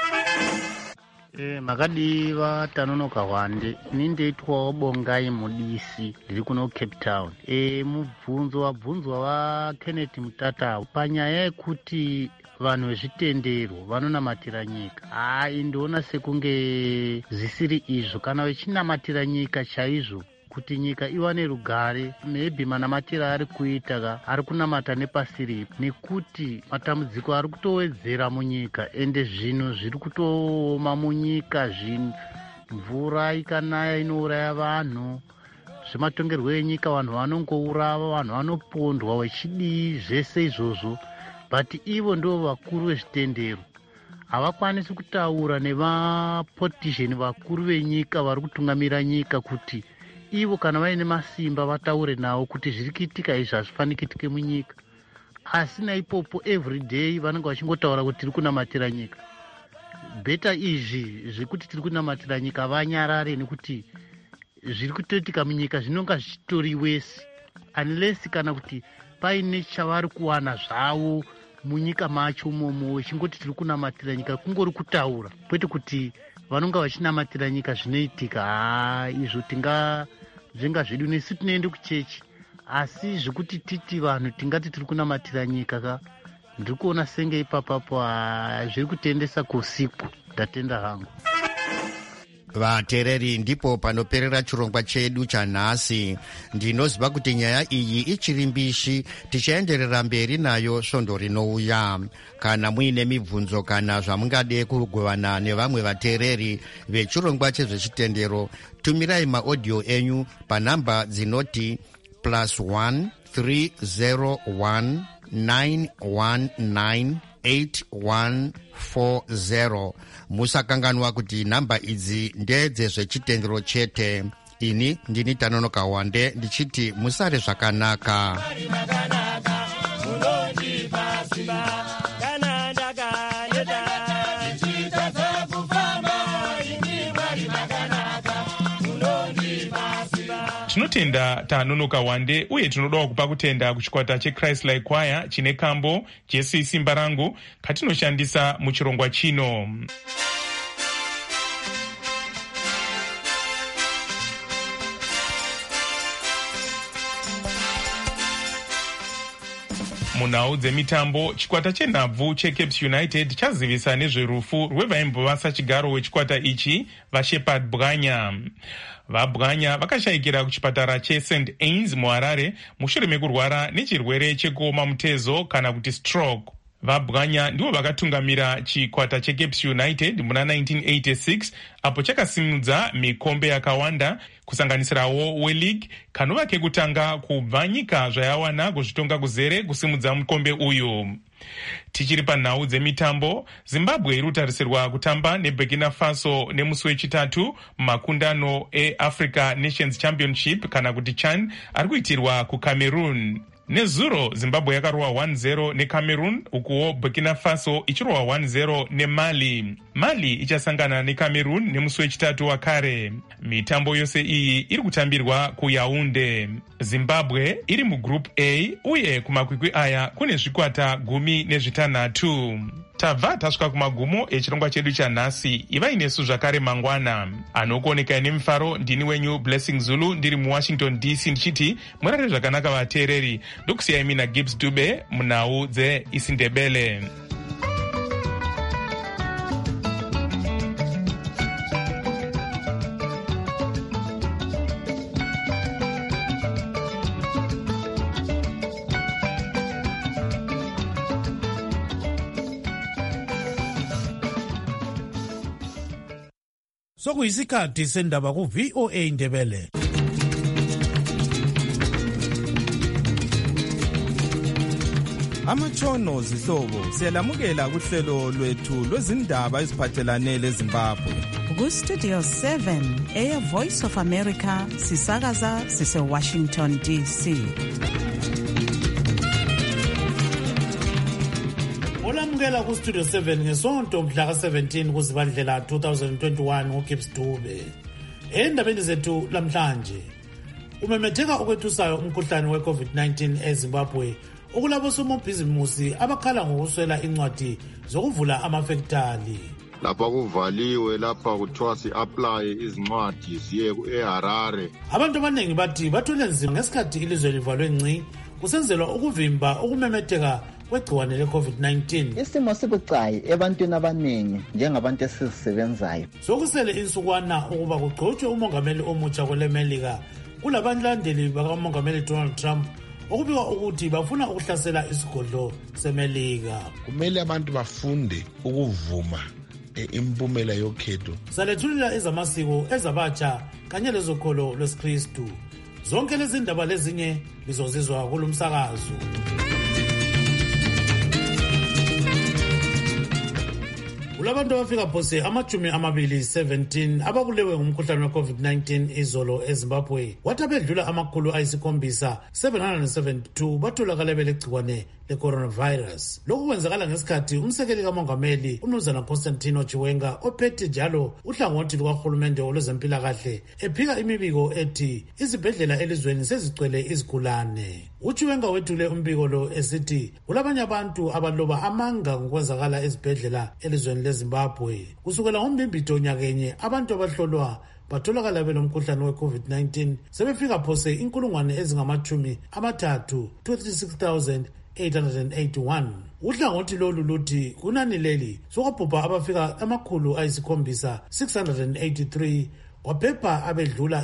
Makadiva Tanonoka Hwande, nindeitwawo Bongai Mudisi ndiri kuno Cape Town. Mubvunzo wabvunzwa wa Kenneth Mutata panyaya yekuti vanhu vezvitendero vanonamatira nyika. Ndoona sekunge zvisiri izvo. Kana vachinamatira nyika chaizvo kuti nyika iwane rugare, maybe manamatira ari kuita ari kunamata nepasi ripo, nekuti matambudziko ari kutowedzera munyika ende zvino zviri kutooma munyika. Zvino mvura ikanaya inouraya vanhu, zvematongerwo enyika vanhu vanongourava, vanhu vanopondwa wechidii, zvese izvozvo. But ivo ndo vakuru vezvitendero havakwanisi kutaura nevapolitician vakuru venyika vari kutungamira nyika kuti ivo kana vaine masimba vataure navo kuti zviri kuitika izvi hazvifani kuitike munyika. Asi naipopo everyday vanenge vachingotaura kuti tiri kunamatira nyika. Beta izvi zvekuti tiri kunamatira nyika vanyarare, nekuti zviri kutoitika munyika zvinonga zvichitori wese, unless kana kuti paine chavari kuwana zvavo munyika macho momo chingoti tiri kunamatira nyika kungori kutaura, kwete kuti vanonga vachinamatira nyika zvinoitika. Izvo zvenga zvedu nesu tinoende kuchechi, asi zvekuti titi vanhu tingati tiri kunamatira nyika ndiri kuona senge ipapapo zviri kutendesa kuusiku. Ndatenda hangu. Vateereri, ndipo panoperera chirongwa chedu chanhasi. Ndinoziva kuti nyaya iyi ichiri mbishi, tichaenderera mberi nayo svondo rinouya. Kana muine mibvunzo kana zvamungade kugovana nevamwe vateereri vechirongwa chezvechitendero, tumirai maaudio enyu panhamba dzinoti +1 301 919 8140. Musakanganwa kuti namba idzi ndedzezvechitendero chete. Ini ndini Tanonoka Hwande ndichiti musare zvakanaka. Tinotenda Tanonoka Hwande uye tinodawo kupa kutenda kuchikwata cheChrist Like Choir chine kambo Jesu isimba rangu katinoshandisa muchirongwa chino. Munhau dzemitambo, chikwata chenhabvu cheCapes United chazivisa nezverufu rwevaimbovasa chigaro wechikwata ichi vaShepard Bwanya. VaBwanya vakashayikira kuchipatara cheSt Anne's muHarare mushure mekurwara nechirwere chekuoma mutezo kana kuti stroke. VaBwanya ndivo vakatungamira chikwata cheCapes United muna 1986 apo chakasimudza mikombe yakawanda kusanganisirawo weLeague kanova kekutanga kubva nyika zvayawana kuzvitonga kuzere kusimudza mukombe uyu. Tichiri panhau dzemitambo, Zimbabwe iri kutarisirwa kutamba neBurkina Faso nemusi wechitatu mumakundano eAfrica Nations Championship kana kuti CHAN ari kuitirwa kuCameroon. Nezuro Zimbabwe yakarwa 1-0 neCameroon, ukuwo Burkina Faso ichirwa 1-0 neMali. Mali ichasangana neCameroon nemusi wechitatu wakare. Mitambo yose iyi iri kutambirwa kuYaounde. Zimbabwe iri mugroup A uye kumakwikwi aya kune zvikwata 16. Tabva tasvika kumagumo echirongwa chedu chanhasi. Ivai nesu zvakare mangwana. Anokuoneka nemufaro ndini wenyu Blessing Zulu ndiri muWashington DC ndichiti murare zvakanaka vateereri. Ndokusiyai mina Gibbs Dube munhau dzeIsindebele. Sokuyisikhathi sendaba ku-VOA Indebele. Amatshono zihlobo siyalamukela kuhlelo lwethu lwezindaba eziphathelane leZimbabwe. Ku-Studio 7 Air Voice of America sisakaza sise-Washington DC. Olamukela ku-Studio 7 ngesonto mhla ka-17 kuZibandlela 2021 ngoGibbs Dube. Endabeni zethu lamhlanje, umemetheka okwethusayo umkhuhlane we-COVID-19 eZimbabwe okulabo somabhizimusi abakhala ngokuswela incwadi zokuvula amafektali. Lapha kuvaliwe, lapha kuthiwa si-apply izincwadi ziye eHarare. Abantu abaningi bathi bathwele nzima ngesikhathi ilizwe livalwe ngci kusenzelwa ukuvimba ukumemetheka kwegciwane le-COVID-19. Isimo sibucayi ebantwini abaningi njengabantu esizisebenzayo. Sokusele insukwana ukuba kugcotshwe umongameli omutsha kwelemelika kulabalandeli bakamongameli Donald Trump okubikwa ukuthi bafuna ukuhlasela isigodlo semelika. Kumele abantu bafunde ukuvuma impumela yokhetho. Salethulila ezamasiko ezabatsha kanye lezokholo lwesikristu. Zonke lezi ndaba lezinye lizozizwa kulumsakazo. Kulabantu abafika phose ama-17 ababulewe ngumkhuhlane we-COVID-19 izolo eZimbabwe. Wathi abedlula amakhulu ayisi-7 772 batholakala belegciwane le-coronavirus. Lokhu kwenzakala ngesikhathi umsekeli kamongameli uMnumzana Constantino Chiwenga ophethe njalo uhlangothi lukahulumende olwezempilakahle ephika imibiko ethi izibhedlela elizweni sezigcwele izigulane. UChiwenga wethule umbiko lo esithi kulabanye abantu abaloba amanga ngokwenzakala ezibhedlela elizweni leZimbabwe. Kusukela ngombimbito nyakenye abantu abahlolwa batholakala belomkhuhlane we-COVID-19 sebefika phose 336,881. Uhlangothi lolu luthi kunani leli sokwabhubha abafika 683 kwaphepha abedlula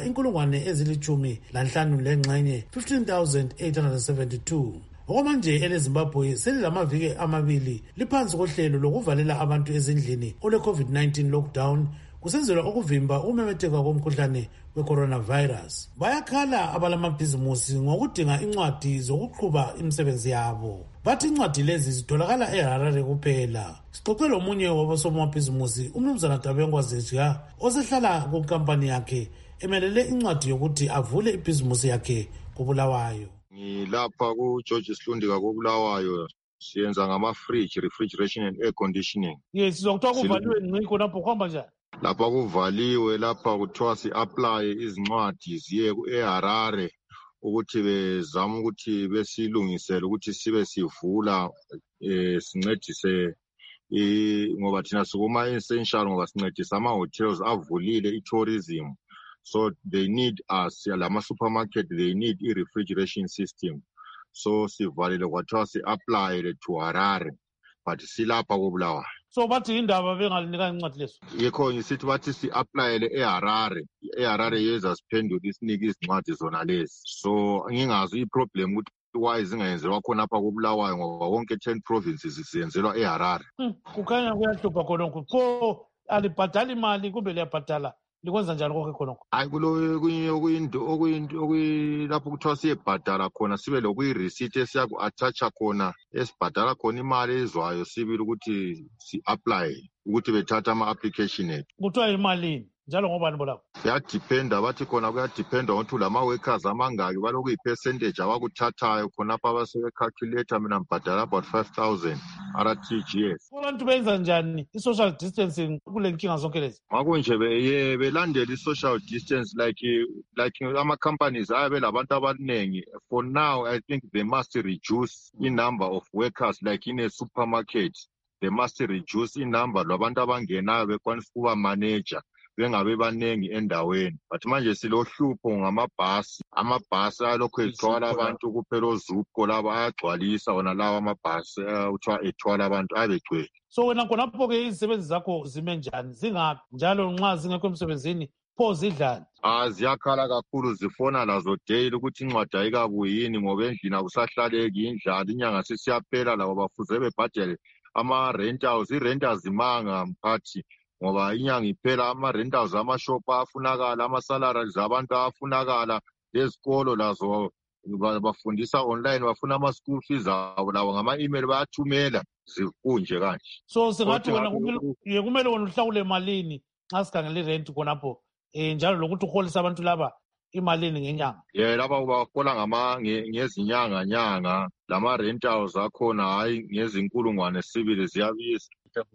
15,872. Okwamanje eleZimbabwe selilamaviki amabili liphansi kohlelo lokuvalela abantu ezindlini ole-COVID-19 lockdown kusenzelwa ukuvimba umemetheka komkhuhlane we-coronavirus. Bayakhala abalamabhizimusi ngokudinga incwadi zokuqhuba imisebenzi yabo. Bathi incwadi lezi zitholakala eHarare kuphela. Sixoxe lomunye wabosomabhizimusi uMnumzana Dabengwa Zetsha osehlala kunkampani yakhe emelele incwadi yokuthi avule ibhizimusi yakhe kuBulawayo. Ngilapha kuGeorge Silundika koBulawayo siyenza ngama-fridge, refrigeration and air conditioning. Yes, sizokuthiwa kuvaliwe ngci khonapho kuhamba njani? Lapha kuvaliwe, lapha kuthiwa si-apply izincwadi ziye eHarare ukuthi bezama ukuthi besilungisele ukuthi sibe sivula sincedise ngoba thina sikuma-essential ngoba sincedise ama-hotels avulile i-tourism. So they need us, lama-supermarket, they need i-refrigeration system. So sivalile kwathiwa si-apply to Harare, but silapha koBulawayo. So bathi indaba bengalinika incwadi leso? Yekho ngisithi bathi si-applyele eHarare. eHarare yeza siphendule isinike izincwadi zona lezi. So ngingazi i-problem ukuthi why zingayenzelwa khona apha koBulawayo ngoba wonke 10 provinces ziyenzelwa eHarare. Kukhanya kuyahlupha khonokho. Pho alibhadala imali kumbe liyabhadala? Likwenza njalo konke khonokho? Hayi lapho kuthiwa siyebhadala khona sibe lokuyi-receipt esiyaku-attacha khona esibhadala khona imali ezwayo sibili ukuthi si-apply ukuthi bethatha ama-application ethu. Kuthiwa imalini? njalo ngobani bolapho? Kuyadependa, bathi khona kuyadependa ngokuthi lama-workers amangaki balokhu yi-percentage abakuthathayo khonapha abasebecalculator mina mbhadala about 5,000 RTGS. Abantu benza njani i-social distancing kule nkinga zonke lezi? Makunje belandela i-social distance like ama-companies ayabe labantu abaningi. For now, I think they must reduce the number of workers like in a supermarket. They must reduce the number labantu abangenayo bekwanisa ukuba manager bengabe baningi endaweni. But manje silohlupho ngamabhasi. Amabhasi alokhu ethwala abantu kuphela oZUPCO laba ayagcwalisa wona lawa amabhasi uthiwa ethwala abantu abegcwele. So wena khonapho-ke izisebenzi zakho zime njani? Zingaphi njalo nxa zingekho emsebenzini pho zidlani? Ziyakhala kakhulu, zifona lazo daily ukuthi incwadi ayikabuyini ngoba endlini akusahlaleki indlala. Inyanga sesiyaphela labo bafuze bebhadele ama-rentals. I-rentals zimanga mphathi ngoba inyanga iphela ama-rentals amashop afunakala, ama-salaries abantu afunakala, lezikolo lazo bafundisa online bafuna ama-school fees abo labo ngama-email bayathumela zikunje kanje. So singathi wena kumele wena uhlawule malini nxa sikhangele irent khonapho njalo lokuthi uholisa abantu laba imalini ngenyanga? Laba ubahola ngezinyanga lama-rentals akhona hayi ngezinkulungwane sibili ziyabiza.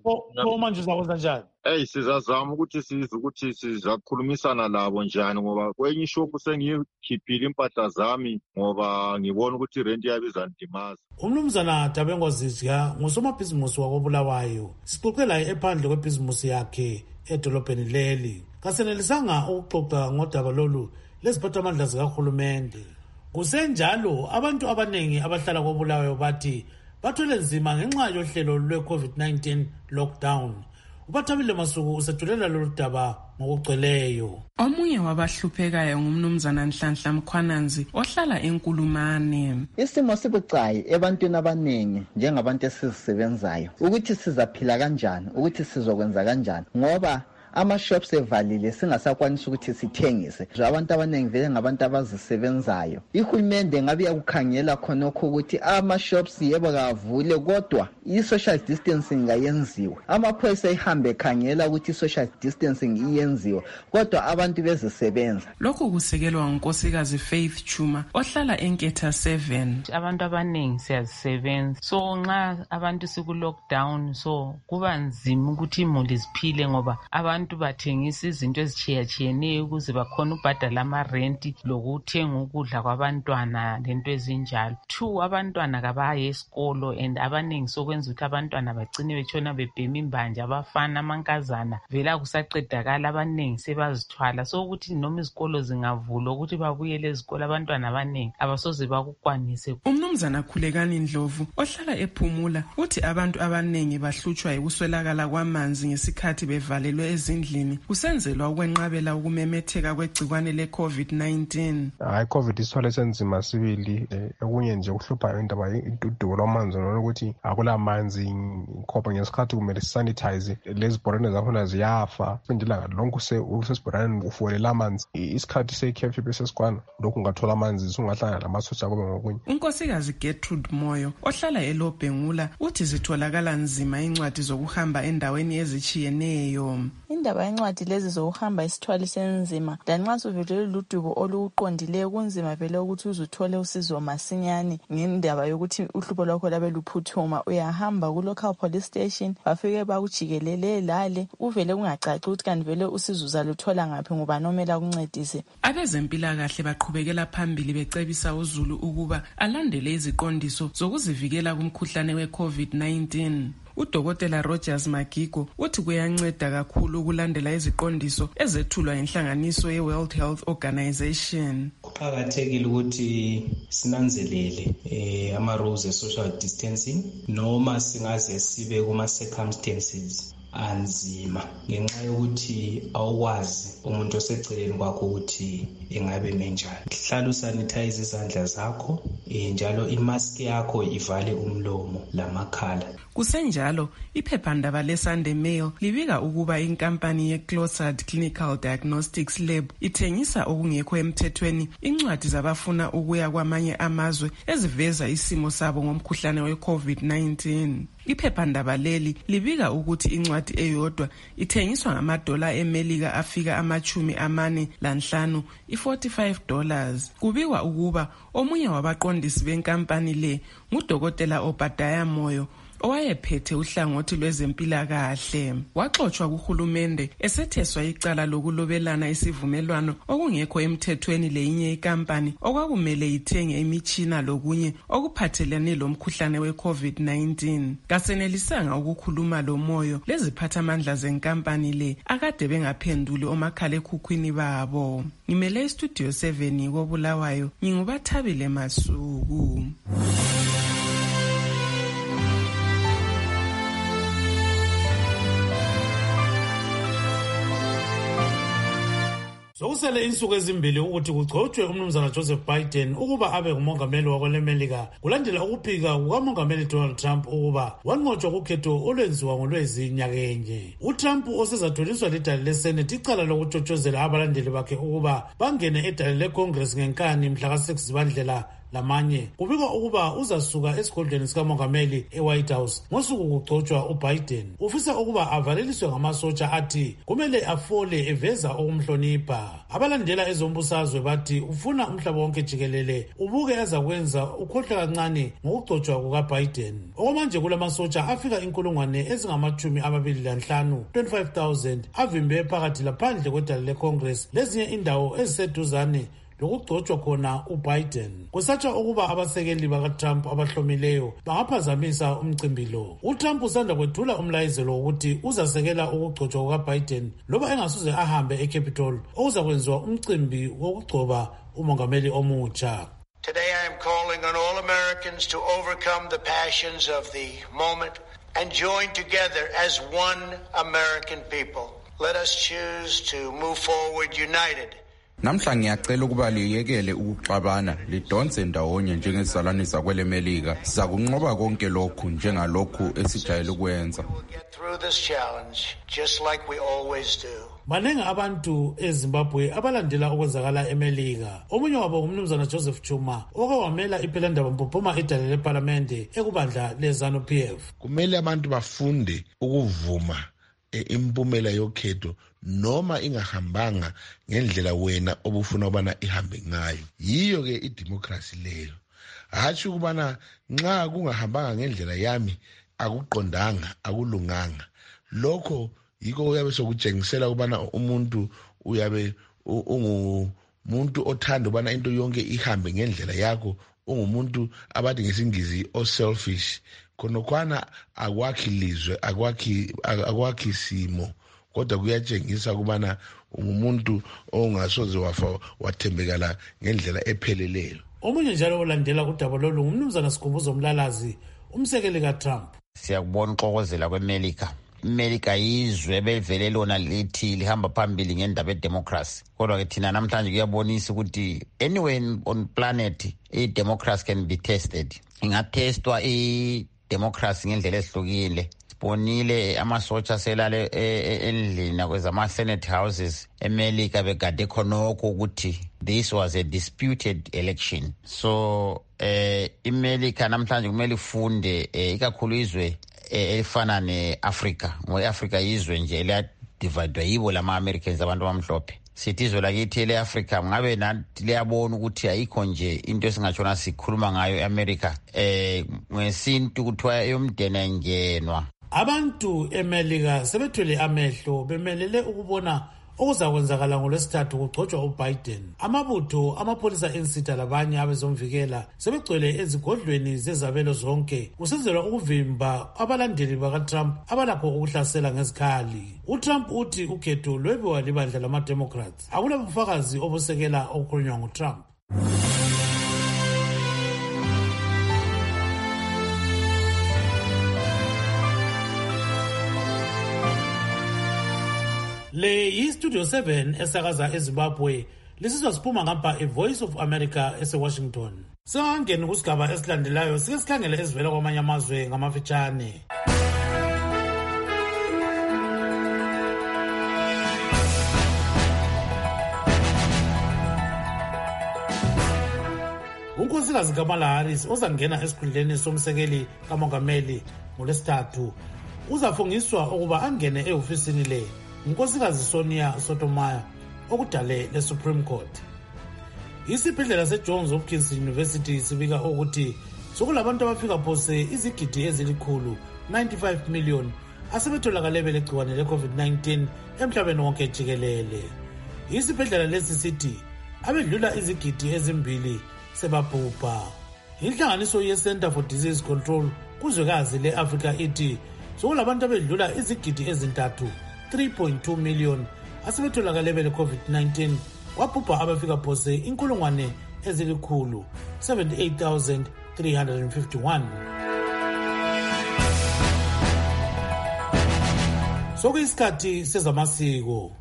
Manje uzakwenza njani? Sizazama ukuthi sizwe ukuthi sizakhulumisana labo njani ngoba kwenye ishop sengikhiphile impahla zami ngoba ngibona ukuthi irent iyabiza ndimaza. Umnumzana Dabengwazizya ngusomabhizimusi wakoBulawayo. Sixoxe laye ephandle kwebhizimusi yakhe edolobheni leli. Kasenelisanga ukuxoxa ngodaba lolu leziphathamandla zikahulumende. Kusenjalo abantu abanengi abahlala koBulawayo bathi bathwele nzima ngenxa yohlelo lwe-COVID-19 lockdown. Ubathabile Masuku usethulela lolu daba ngokugcweleyo. Omunye wabahluphekayo ngumnumzana Nhlanhla Mkhwananzi ohlala eNkulumane. Isimo sibucayi ebantwini abaningi njengabantu esizisebenzayo ukuthi sizaphila kanjani, ukuthi sizokwenza kanjani ngoba ama-shops evalile singasakwanisa ukuthi sithengise. Abantu abaningi vele ngabantu abazisebenzayo. Ihulumende ngabe yakukhangela khonokho ukuthi ama-shops yebo kavule kodwa i-social distancing ayenziwe. Amaphoyisa ihambe ekhangela ukuthi i-social distancing iyenziwe kodwa abantu bezisebenza. Lokhu kusekelwa ngunkosikazi Faith Chuma ohlala eNketha 7. Abantu abaningi siyazisebenza. So nxa abantu siku-lockdown so kuba nzima ukuthi imuli ziphile ngoba abantu bathengisa izinto ezitshiyatshiyeneyo ukuze bakhona ubhadala amarenti lokuthenga ukudla kwabantwana lento ezinjalo. 2 abantwana kabaye esikolo and abaningi sokwenza ukuthi abantwana bagcine betshona bebhema imbanje, abafana amankazana vela kusaqedakala abaningi sebazithwala. So ukuthi noma izikolo zingavulwa ukuthi babuyele ezikolo abantwana abaningi abasoze bakukwanise. Umnumzana Khulekani Ndlovu ohlala ePhumula uthi abantu abaningi bahlutshwa yikuswelakala kwamanzi ngesikhathi bevalelwe ezindlini kusenzelwa ukwenqabela ukumemetheka kwegcikwane le-COVID-19. Hayi COVID isithwale senzima sibili, okunye nje ukuhlupha indaba yoduduko lwamanzi nokuthi akula manzi khopha ngesikhathi kumele sanitize lezi bhorane zakhona ziyafa indlela lonke usesibhoraneni ufuwelela amanzi isikhathi sekhephi besesikwana lokhu ungathola amanzi sungahlangana lamasotsha kube ngokunye. Unkosikazi Gertrude Moyo ohlala eLobhengula uthi zitholakala nzima incwadi zokuhamba endaweni ezitshiyeneyo. Indaba yencwadi lezi zokuhamba isithwali senzima lanxa suvelele ludubo oluqondileyo kunzima vele ukuthi uzuthole usizo masinyane ngendaba yokuthi uhlupho lwakho labe luphuthuma. Uyahamba ku-local police station bafike bakujikelele lale uvele kungacaci ukuthi kanti vele usizo uzaluthola ngaphi ngoba nomela kuncedise. Abezempilakahle baqhubekela phambili becebisa uZulu ukuba alandele iziqondiso zokuzivikela kumkhuhlane we-COVID-19. Udokotela Rogers Magigo uthi kuyanceda kakhulu ukulandela iziqondiso ezethulwa inhlanganiso ye-World Health Organization. Kuqakathekile ukuthi sinanzelele ama-rules e-social distancing noma singaze sibe kuma-circumstances anzima ngenxa yokuthi awukwazi umuntu oseceleni kwakho ukuthi engabe menjani. Hlala usanitize izandla zakho njalo imask yakho ivale umlomo lamakhala. Kusenjalo iphephandaba leSunday Mail libika ukuba inkampani yeClossard Clinical Diagnostics Lab ithengisa okungekho emthethweni incwadi zabafuna ukuya kwamanye amazwe eziveza isimo sabo ngomkhuhlane we-COVID-19. Iphephandaba leli libika ukuthi incwadi eyodwa ithengiswa ngamadola eMelika afika $45, $45. Kubikwa ukuba omunye wabaqondisi benkampani le ngudokotela Obadiah Moyo owayephethe uhlangothi lwezempilakahle. Waxoxwa kuhulumende esetheswa icala lokulobelana isivumelwano okungekho emthethweni leyinye ikampani okwakumele ithenge imitshina lokunye okuphathelane lomkhuhlane we-COVID-19. Kasenelisanga ukukhuluma lo Moyo leziphathamandla zenkampani le akade bengaphenduli omakhalekhukhwini babo. Ngimele iStudio 7 koBulawayo, nginguBathabile Masuku. Sokusele insuku ezimbili ukuthi kugcotshwe umnumzana Joseph Biden ukuba abe ngumongameli wakwelemelika kulandela ukuphika kukamongameli Donald Trump ukuba wanqotshwa kukhetho olwenziwa ngoLwezi nyakenye. uTrump osezatholiswa lidale leSenate icala lokutshotshozela abalandeli bakhe ukuba bangene edale leCongress ngenkani mhla ka-6 Zibandlela lamanye. Kubikwa ukuba uzasuka esigodlweni sikamongameli eWhite House ngosuku kugcotshwa uBiden. Ufisa ukuba avaleliswe ngamasotsha athi kumele afole eveza ukumhlonipha. Abalandela ezombusazwe bathi ufuna umhlaba wonke jikelele ubuke ezakwenza ukhohlwa kancane ngokugcotshwa kukaBiden. Okwamanje kulamasotsha afika 25,000 avimbe phakathi laphandle kwedale leCongress lezinye indawo eziseduzane lokugcotshwa khona uBiden. Kusatshwa ukuba abasekeli bakaTrump abahlomileyo bangaphazamisa umcimbi lo. uTrump usanda kwethula umlayezelo wokuthi uzasekela ukugcotshwa kukaBiden loba engasuze ahambe eCapitol okuzakwenziwa umcimbi wokugcoba umongameli omutsha. Today I am calling on all Americans to overcome the passions of the moment and join together as one American people. Let us choose to move forward united. Namhla ngiyacela ukuba liyekele ukuxabana lidonse ndawonye njengezizalwane zakwelemelika. Siza kunqoba konke lokhu njengalokhu esijayele ukwenza. Banengi abantu eZimbabwe abalandela okwenzakala eMelika. Omunye wabo ngumnumzana Joseph Chuma okwamela iphelandaba mpophoma edale leParlamente ekubandla leZANU-PF. Kumele abantu bafunde ukuvuma impumela yokhetho noma ingahambanga ngendlela wena obufuna ubana ihambe ngayo. Yiyo ke idemocracy leyo. Hathi ukubana nxa kungahambanga ngendlela yami akuqondanga akulunganga. Lokho yiko uyabe sokutshengisela ubana umuntu uyabe ungumuntu othanda ubana into yonke ihambe ngendlela yakho, ungumuntu abathi ngesingizi selfish. Khonokwana akwakhi lizwe akwakhi simo kodwa kuyatshengisa kubana ungumuntu ongasoze wafa wathembekala ngendlela epheleleyo. Omunye njalo olandela udaba lolu ngumnumzana Sikhumbuzo Mlalazi, umsekeli kaTrump. Siyakubona uxokozela kweMelika. iMelika yizwe ebevele lona lithi lihamba phambili ngendaba yedemocracy. Kodwa ke thina namhlanje kuyabonisa ukuthi anywhere on planet i-democracy can be tested. Ingatestwa democracy ngendlela ezihlukile. Sibonile amasotsha selale endlini kwezama-Senate houses eMelika begade khonokho ukuthi this was a disputed election. So iMelika namhlanje kumele ifunde ikakhulu izwe elifana ne-Africa. Ngoba i-Africa yizwe nje eliyadividwa yibo lama-Americans abantu abamhlophe. Sithi izwe lakithi le-Africa ngabe nathi liyabona ukuthi ayikho nje into esingatshona sikhuluma ngayo e-America ngesintu kuthiwa yomndeni engenwa. Abantu eMelika sebethwele amehlo bemelele ukubona okuzakwenzakala ngoLwesithathu kugcotshwa uBiden. Amabutho amapholisa ensitha labanye abezomvikela sebegcwele ezigodlweni zezabelo zonke kusenzelwa ukuvimba abalandeli bakaTrump abalakho ukuhlasela ngezikhali. uTrump uthi ukhetho lwebiwa libandla lama-Democrats akulabufakazi obusekela okukhulunywa nguTrump. Le iStudio 7 esakaza eZimbabwe lisizwa siphuma ngapha iVoice of America eseWashington. Singangeni kusigaba esilandelayo sike sikhangele ezivela kwamanye amazwe ngamafitshane. uNkosikazi Kamala Harris ozangena esikhundleni somsekeli kamongameli ngoLwesithathu uzafungiswa ukuba angene ehofisini le unkosikazi Sonia Sotomayor okudale leSupreme Court. Isibhedlela seJohns Hopkins University sibika ukuthi sokulabantu abafika phose izigidi ezilikhulu 95 million asebetholakale belegciwane leCovid-19 emhlabeni wonke jikelele. Isibhedlela lesi sithi abedlula izigidi ezimbili sebabhubha. Inhlanganiso ye-Center for Disease Control kuzwekazi le-Africa ithi sokulabantu abedlula izigidi ezintathu 3.2 million asebetholakale bele-COVID-19 kwabhubha abafika phose inkulungwane ezilikhulu 78,351. Sokuyisikhathi sezamasiko.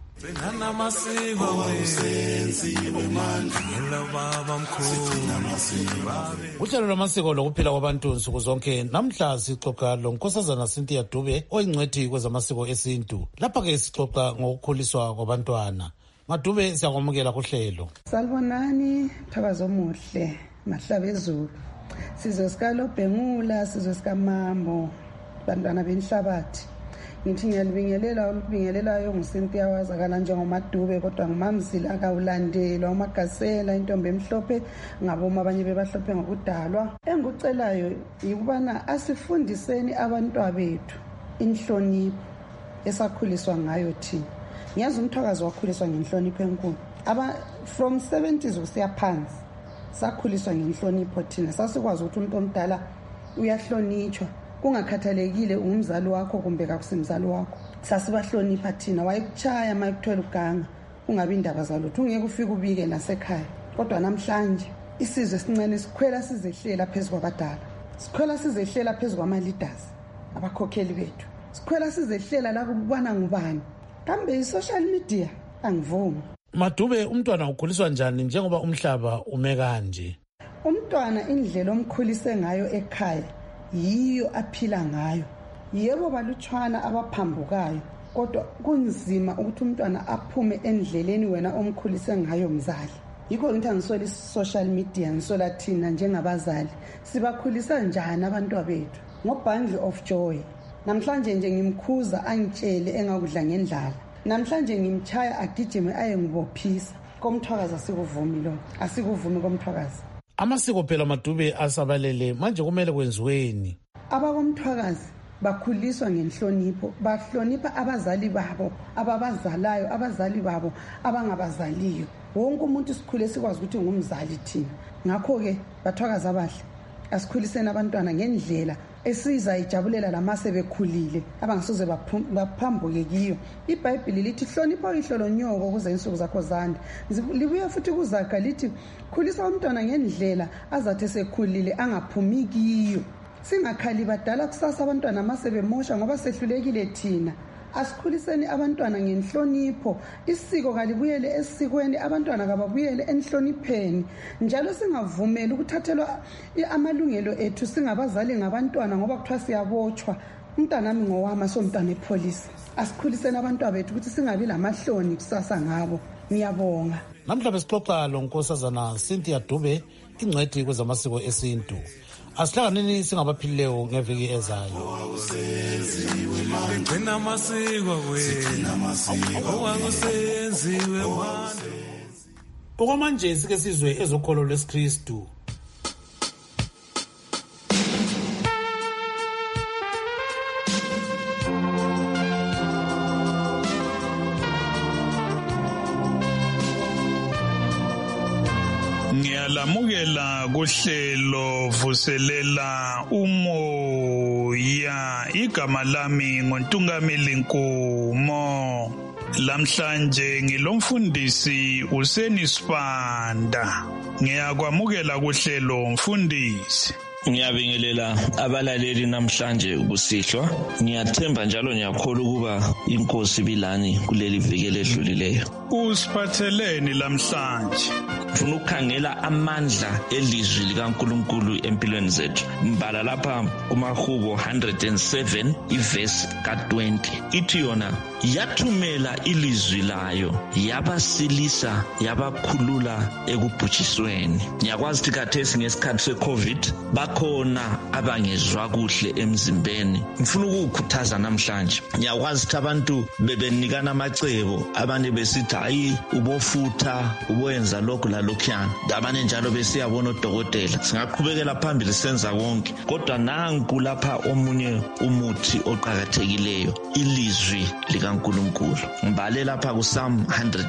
Uhlelo lwamasiko lokuphila kwabantu nsuku zonke namhla sixoxa lonkosazana Cynthia Dube oyingcwethi kwezamasiko esintu. Lapha-ke sixoxa ngokukhuliswa kwabantwana. Madube siyakwamukela kuhlelo. Salibonani, Thakazo Muhle, Mahlabezulu. Sizwe sikaLobhengula, sizwe sikaMambo, bantwana benhlabathi. Ngithi ngiyalibingelelayo nguCynthia wazakala njengoMadube kodwa ngumamzila akawulandelwa uMagasela intombi emhlophe ngaboma abanye bebahlophe ngokudalwa. Engikucelayo yikubana asifundiseni abantwana bethu inhlonipho esakhuliswa ngayo thina. Ngiyazi uMthakazi wakhuliswa ngenhlonipho enkulu. From 70s kusiya phansi sakhuliswa ngenhlonipho thina. Sasikwazi ukuthi umuntu omdala uyahlonitshwa. Kungakhathalekile umzali wakho kumbe kakusimzali wakho. Sasibahlonipha thina. Wayekuchaya mayekuthola uganga kungabi indaba zalutho. Ungeke ufike ubike nasekhaya. Kodwa namhlanje isizwe esincane sikhwela sizehlela phezulu kwabadala. Sikhwela sizehlela phezulu kwama-leaders abakhokheli bethu. Sikhwela sizehlela la kubana ngubani. Kambe i-social media angivumi. Madube, umntwana ukhuliswa njani njengoba umhlaba ume kanje? Umntwana indlela omkhulise ngayo ekhaya yiyo aphila ngayo. Yebo balutshwana abaphambukayo kodwa kunzima ukuthi umntwana aphume endleleni wena omkhulise ngayo mzali. Yikho ngithi angisola i-social media ngisola thina njengabazali sibakhulisa njani abantwana bethu ngobundle of joy. Namhlanje nje ngimkhuza angitshele engakudla ngendlala. Namhlanje ngimchaya agijime aye ngibophisa. KoMthwakazi asikuvumi lo. Asikuvumi koMthwakazi. Amasiko phela Madube asabalele manje kumele kwenziweni? AbakoMthwakazi bakhuliswa ngenhlonipho, bahlonipha abazali babo, ababazalayo, abazali babo abangabazaliyo. Wonke umuntu sikhule sikwazi ukuthi ngumzali thina. Ngakho ke bathwakazi abahle asikhuliseni abantwana ngendlela esizayijabulela lamase bekhulile abangasoze baphambuke kiyo. iBhayibheli lithi hlonipha uyihlo lonyoko ukuze insuku zakho zande. Libuye futhi kuZaga lithi khulisa umntwana ngendlela azathi sekhulile angaphumi kiyo. Singakhali badala kusasa abantwana mase bemosha ngoba sehlulekile thina. Asikhuliseni abantwana ngenhlonipho. Isiko kalibuyele esikweni, abantwana kababuyele enhlonipheni. Njalo singavumeli ukuthathelwa amalungelo ethu singabazali ngabantwana ngoba kuthiwa siyabotshwa. Umntanami ngowami somntwana epolice. Asikhuliseni abantwana bethu ukuthi singabi lamahloni kusasa ngabo. Ngiyabonga. Namhla besixoxa lonkosazana Cynthia Dube ingcwethi kwezamasiko esintu. Asihlanganeni singabaphilileyo ngeviki ezayo. Okwamanje sike sizwe ezokholo lwesikristu. Ngiyalamukela kuhlelo vuselela umoya. Igama lami ngoNtungameli Nkumo. Lamhlanje ngilomfundisi Useni Sibanda. Ngiyakwamukela kuhlelo mfundisi. Ngiyabingelela abalaleli namhlanje kusihlwa. Ngiyathemba njalo ngiyakholwa ukuba inkosi bilani kuleli viki eledlulileyo. Usiphatheleni lamhlanje? Ufuna ukukhangela amandla elizwi likaNkulunkulu empilweni zethu. Mbala lapha kumaHubo 107 ivesi ka20. Ithi yona yathumela ilizwi layo yabasilisa yabakhulula ekubhujisweni. Ngiyakwazi ukuthi khathesi ngesikhathi se-COVID bakhona abangezwa kuhle emzimbeni. Ngifuna ukukhuthaza namhlanje. Ngiyakwazi ukuthi abantu bebenikana amacebo, abanye besithi hayi ubofutha uboyenza lokhu lalokhuyana, abanye njalo besiyabona odokotela. Singaqhubekela phambili senza konke, kodwa nanku lapha omunye umuthi oqhakathekileyo, ilizwi likaNkulunkulu. Ngibale lapha kuPsalm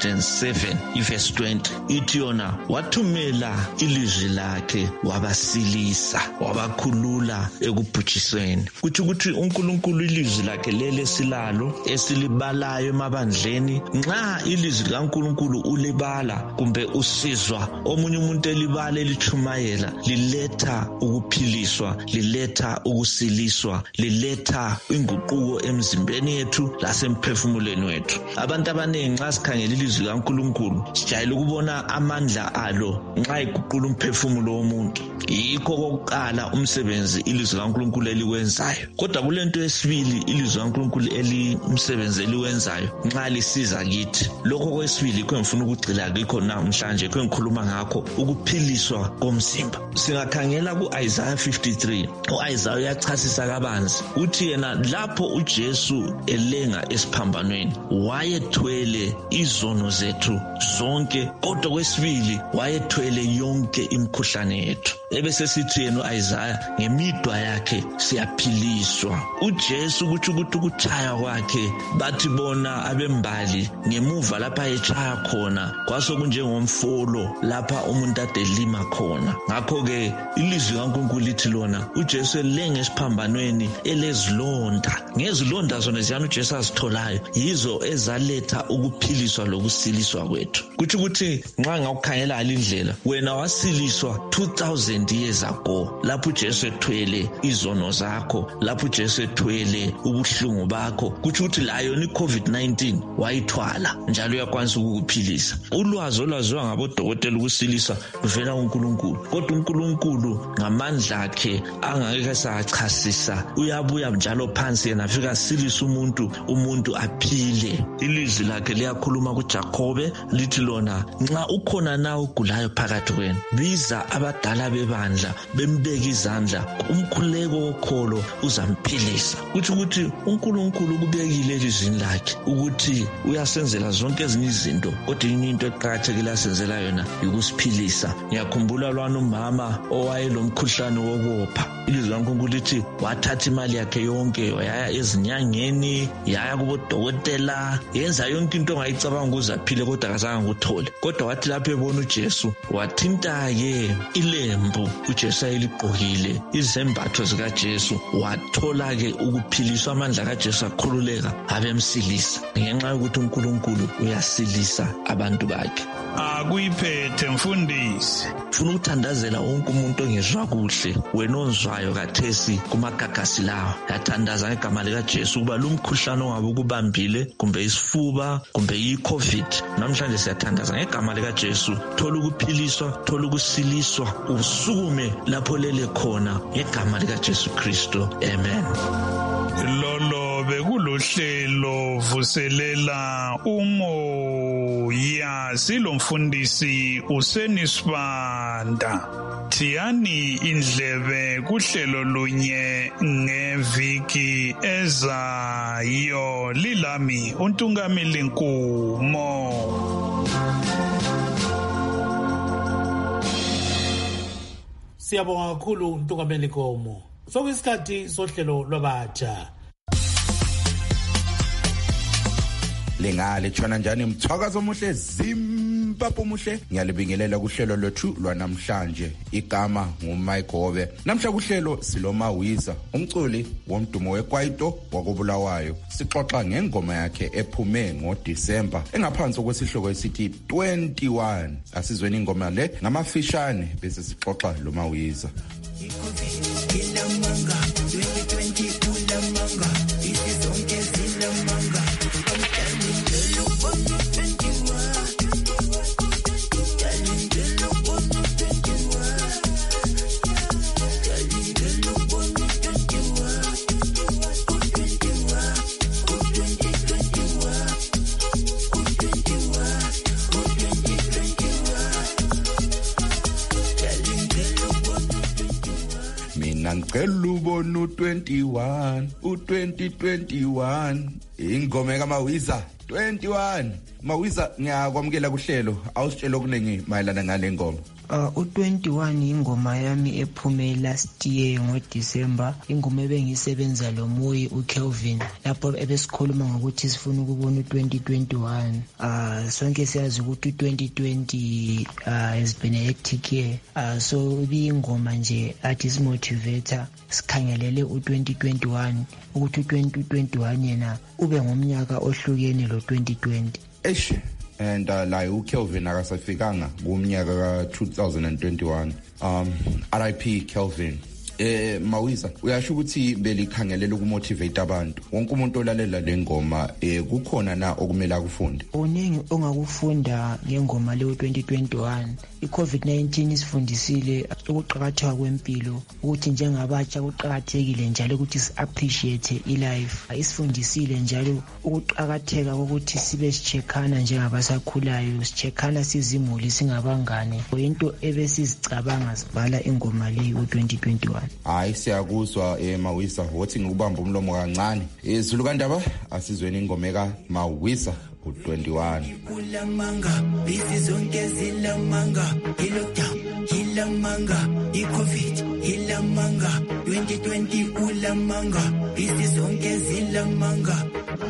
107 verse 20 ithi yona wathumela ilizwi lakhe wabasilisa wabakhulula ekubhujisweni. Kuthi ukuthi uNkulunkulu ilizwi lakhe lele silalo esilibalayo emabandleni, nxa ilizwi likaNkulunkulu ulibala kumbe usizwa omunye umuntu elibala elichumayela, liletha ukuphiliswa, liletha ukusiliswa, liletha inguquko emzimbeni yethu lasemphefumulweni wethu. Abantu abaningi nxa sikhangela ilizwi likaNkulunkulu sijayele ukubona amandla alo nxa iguqula umphefumulo womuntu. Yikho kokuqala umsebenzi ilizwi likaNkulunkulu eliwenzayo. Kodwa kulento yesibili ilizwi likaNkulunkulu elimsebenzi eliwenzayo nxa lisiza kithi. Lokho kwesibili kwemfuna ukugcila kikho namhlanje kwengikhuluma ngakho, ukuphiliswa komzimba. Singakhangela ku-Isaiah 53, u-Isaiah uyachasisa kabanzi uthi yena lapho uJesu elenga esiphambanweni wayethwele izono zethu zonke, kodwa kwesibili wayethwele yonke imikhuhlane yethu. Ebese sithi yena u-Isaiah ngemidwa yakhe siyaphiliswa. UJesu kuthi ukuthi ukuchaya kwakhe bathi bona abembali ngemuva lapha echaya khona kwasokunjengomfolo lapha umuntu adelima khona. Ngakho-ke ilizwi kaNkulunkulu lithi lona uJesu elenge esiphambanweni elezilonda. Ngezilonda zona ziyana uJesu azitholayo yizo ezaletha ukuphiliswa lokusiliswa kwethu. Kuthi ukuthi nxa ngawukhangela indlela wena wasiliswa 2000 years ago, lapho uJesu ethwele izono zakho, lapho uJesu ethwele ubuhlungu bakho. Kuthi ukuthi layo ni COVID-19 wayithwala njalo uyakwanisa ukukuphilisa. Ulwazi olwaziwa ngabodokotela ukusilisa luvela kuNkulunkulu, kodwa uNkulunkulu ngamandla akhe angeke sachasisa uyabuya njalo phansi yena afika asilisa umuntu aphile. Ilizwi lakhe liyakhuluma kuJakobe lithi lona nxa ukhona na ugulayo phakathi kwenu, biza abadala bebandla bembeka izandla, umkhuleko wokholo uzamphilisa. Kuthi ukuthi uNkulunkulu kubekile elizwini lakhe ukuthi uyasenzela zonke ezinye izinto, kodwa into eqakathekile asenzela yona ukusiphilisa. Ngiyakhumbula lwana umama owayelomkhuhlane wokopha, ilizwi laNkulunkulu lithi wathatha imali yakhe yonke waya ezinyangeni, yaya kubodokotela, yenza yonke into ongayicabanga ukuze aphile, kodwa akazange ukuthole. Kodwa wathi lapho ebona uJesu wathinta-ke ilembu uJesu ayeligqokile, izembatho zikaJesu, wathola-ke ukuphiliswa. Amandla kaJesu akhululeka abemsilisa ngenxa yokuthi uNkulunkulu uyasilisa abantu bakhe. Akuyiphethe mfundisi. Funa ukuthandazela wonke umuntu ongezwa kuhle, wena ozwayo kathesi kumagagasi lawa, yathandaza ngegama likaJesu ukuba lumkhuhlane ongabe ukubambile kumbe isifuba kumbe i-COVID, namhlanje siyathandaza ngegama likaJesu, thola ukuphiliswa, thola ukusiliswa, usukume lapho lele khona ngegama likaJesu Kristu. Amen. Lolo bekulohlelo vuselela umoya, silomfundisi uSenisibanda. Thiyani indlebe kuhlelo lunye ngeviki ezayo. Lilami uNtungameli Nkumo. Siyabonga kakhulu uNtungameli Nkomo. Sokuyisikhathi sohlelo lwabatsha. Lengale tshwana njani mthwakazo omuhle Zimbabwe muhle, ngiyalibingelela kuhlelo lwethu lwanamhlanje. Igama nguMayigobe. Namhla kuhlelo siloma Wiza, umculi womdumo weKwaito wakobulawayo. Sixoxa ngengoma yakhe ephume ngoDisemba engaphansi kwesihloko esithi 21. Asizweni ingoma le ngamafishane bese sixoxa lo Wiza. Ilamanga 2020 ulamanga isizonke silamanga amdalindelo bona 21 dalindelo bona 21 dalindelo bona 21 2021 Kelubona u2021 ingoma kaMawiza 21. Mawiza, ngiyakwamukela kuhlelo, awusitshela okuningi mayelana ngale ngoma. U21 ingoma yami ephume last year ngoDecember, ingoma ebengisebenza lo Moyi uKelvin lapho ebesikhuluma ngokuthi sifuna ukubona u2021. Sonke siyazi ukuthi u2020 has been a hectic year, so ibingoma nje athi simotivator sikhangelele u2021 ukuthi u2021 yena ube ngomnyaka ohlukene lo 2020. And la uKelvin akasafikanga kumnyaka ka2021. RIP Kelvin. Mawiza, uyasho ukuthi belikhangelela ukumotivate abantu. Wonke umuntu olalela le ngoma kukhona na okumele akufunde? Oningi ongakufunda ngengoma le 2021. iCovid-19 isifundisile ukuqhakatheka kwempilo, ukuthi njengabatsha kuqhakathekile njalo ukuthi si-appreciate ilife. Isifundisile njalo ukuqhakatheka kokuthi sibe sicheckana njengabasakhulayo, sicheckana sizimuli singabangane. Into ebesizicabanga sibhala ingoma le 2021. Hayi siyakuzwa Mawiza, wothi ngikubamba umlomo kancane. Zulu kaNdaba asizweni ingoma ka Mawiza u21. Ulamanga bisi zonke zilamanga, ilockdown ilamanga, iCovid ilamanga, 2020 ulamanga bisi zonke zilamanga.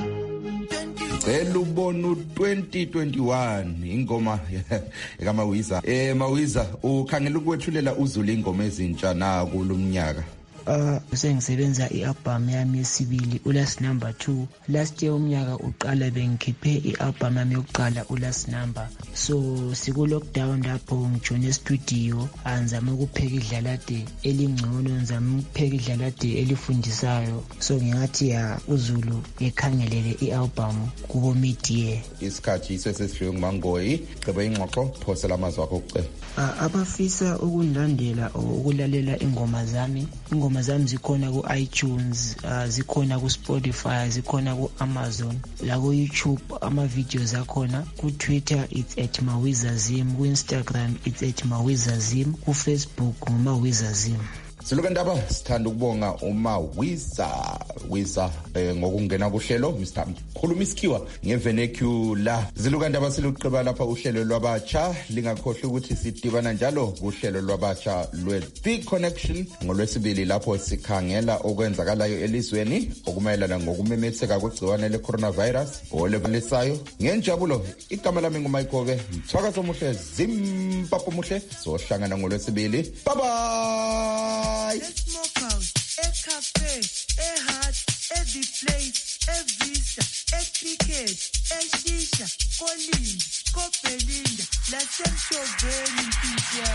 Elubona u2021 ingoma kaMawiza. Mawiza, ukhangela ukwethulela uZulu ingoma ezintsha na kulumnyaka? Sengisebenza i-album yami yesibili uLast Number 2. Last year umnyaka uqala bengikhiphe i-album yami yokuqala uLast Number. So siku-lockdown lapho ngijone estudio, ngizama ukupheka idlalade elingcono, ngizama ukupheka idlalade elifundisayo. So ngingathi uZulu ekhangelele i-album kubo mid-year. Isikhathi sesesifike nguMangoyi, gceba ingxoxo, phosela amazwi akho okucela. Abafisa ukulandela ukulalela ingoma zami zikhona ku-iTunes, zikhona ku-Spotify, zikhona ku-Amazon, la ku-YouTube ama-videos akhona, ku-Twitter it's @mawizazim, ku-Instagram it's @mawizazim, ku-Facebook ngumawizazim. Zulu kaNdaba sithanda ukubonga uMawiza ngokungena kuhlelo, Mr. Mkhulumi Sikhiwa ngevernacular. Zulu kaNdaba siluqheba lapha uhlelo lwabatsha, lingakhohlwa ukuthi sidibana njalo kuhlelo lwabatsha lwe-The Connection ngolwesibili lapho sikhangela okwenzakalayo elizweni okumayelana ngokumemetheka kwegciwane le-coronavirus olevelisayo. Ngenjabulo, igama lami nguMayikhove, mthwakazo muhle, zimpapho muhle, sohlangana ngolwesibili. Bye bye. Smokehouse, cafe, hut, every place, vista, cricket, shisha, Colin, Copelinda, la Semshoveni, Pizza.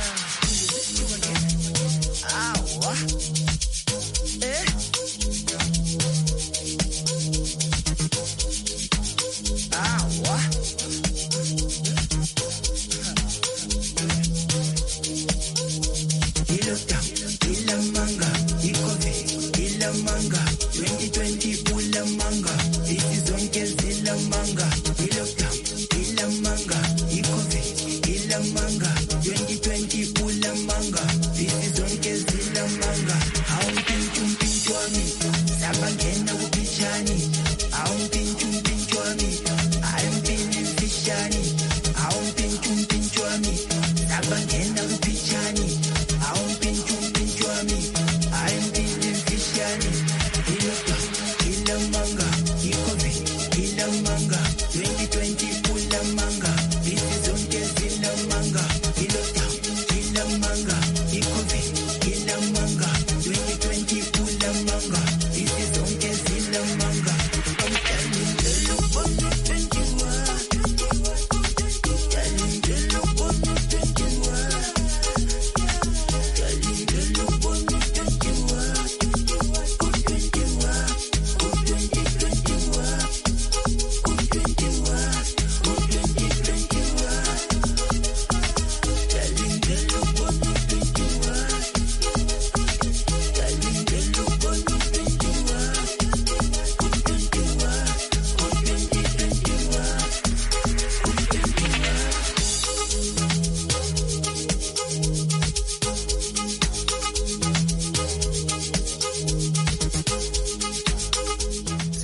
Ilamanga, iCovid, ilamanga, 2020 ulamanga, isizonke zilamanga, ilockdown, ilamanga, iCovid, ilamanga, 2020 ulamanga, isizonke zilamanga. Awumpintshu wami, sabangena kupichani, awumpintshu wami, ayimpini mfishani, awumpintshu wami, sabangena kupichani.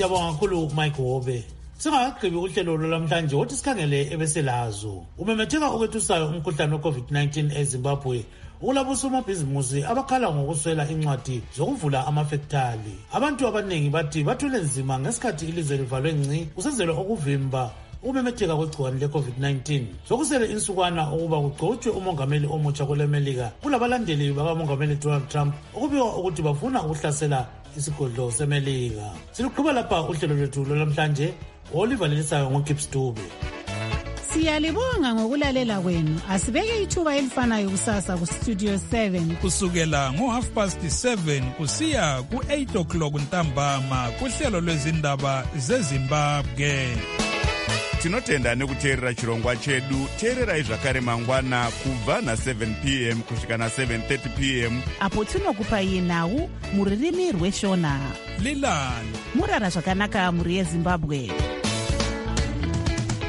Siyabonga kakhulu Mike Hobe. Singakagqibi uhlelo lwamhlanje wothi sikhangele ebeselazo. Umemetheka okwethusayo umkhuhlane we-COVID-19 eZimbabwe. Ulabo somabhizimusi abakhala ngokuswela incwadi zokuvula amafektali. Abantu abaningi bathi bathule nzima ngesikhathi ilizwe livalwe ngci kusenzelwe ukuvimba umemetheka kwegciwane le-COVID-19. Sokusele insukwana ukuba kugcotshwe umongameli omutsha kwelemelika kulabalandeli bakamongameli Donald Trump okubikwa ukuthi bafuna ukuhlasela isigodlo semelika. Siluqhuba lapha uhlelo lwethu lwamhlanje olivalelisayo ngoGibbs Dube. Siyalibonga ngokulalela kwenu. Asibeke ithuba elifanayo kusasa ku Studio 7 kusukela ngo7:30 kusiya ku8 o'clock ntambama kuhlelo lwezindaba zeZimbabwe. Tinotenda nekuteerera chirongwa chedu. Teererai zvakare mangwana kubva na7 p.m. kusvika na7:30 p.m. apo tinokupai nhau muririmi rweshona. Lilani murara zvakanaka muri yeZimbabwe.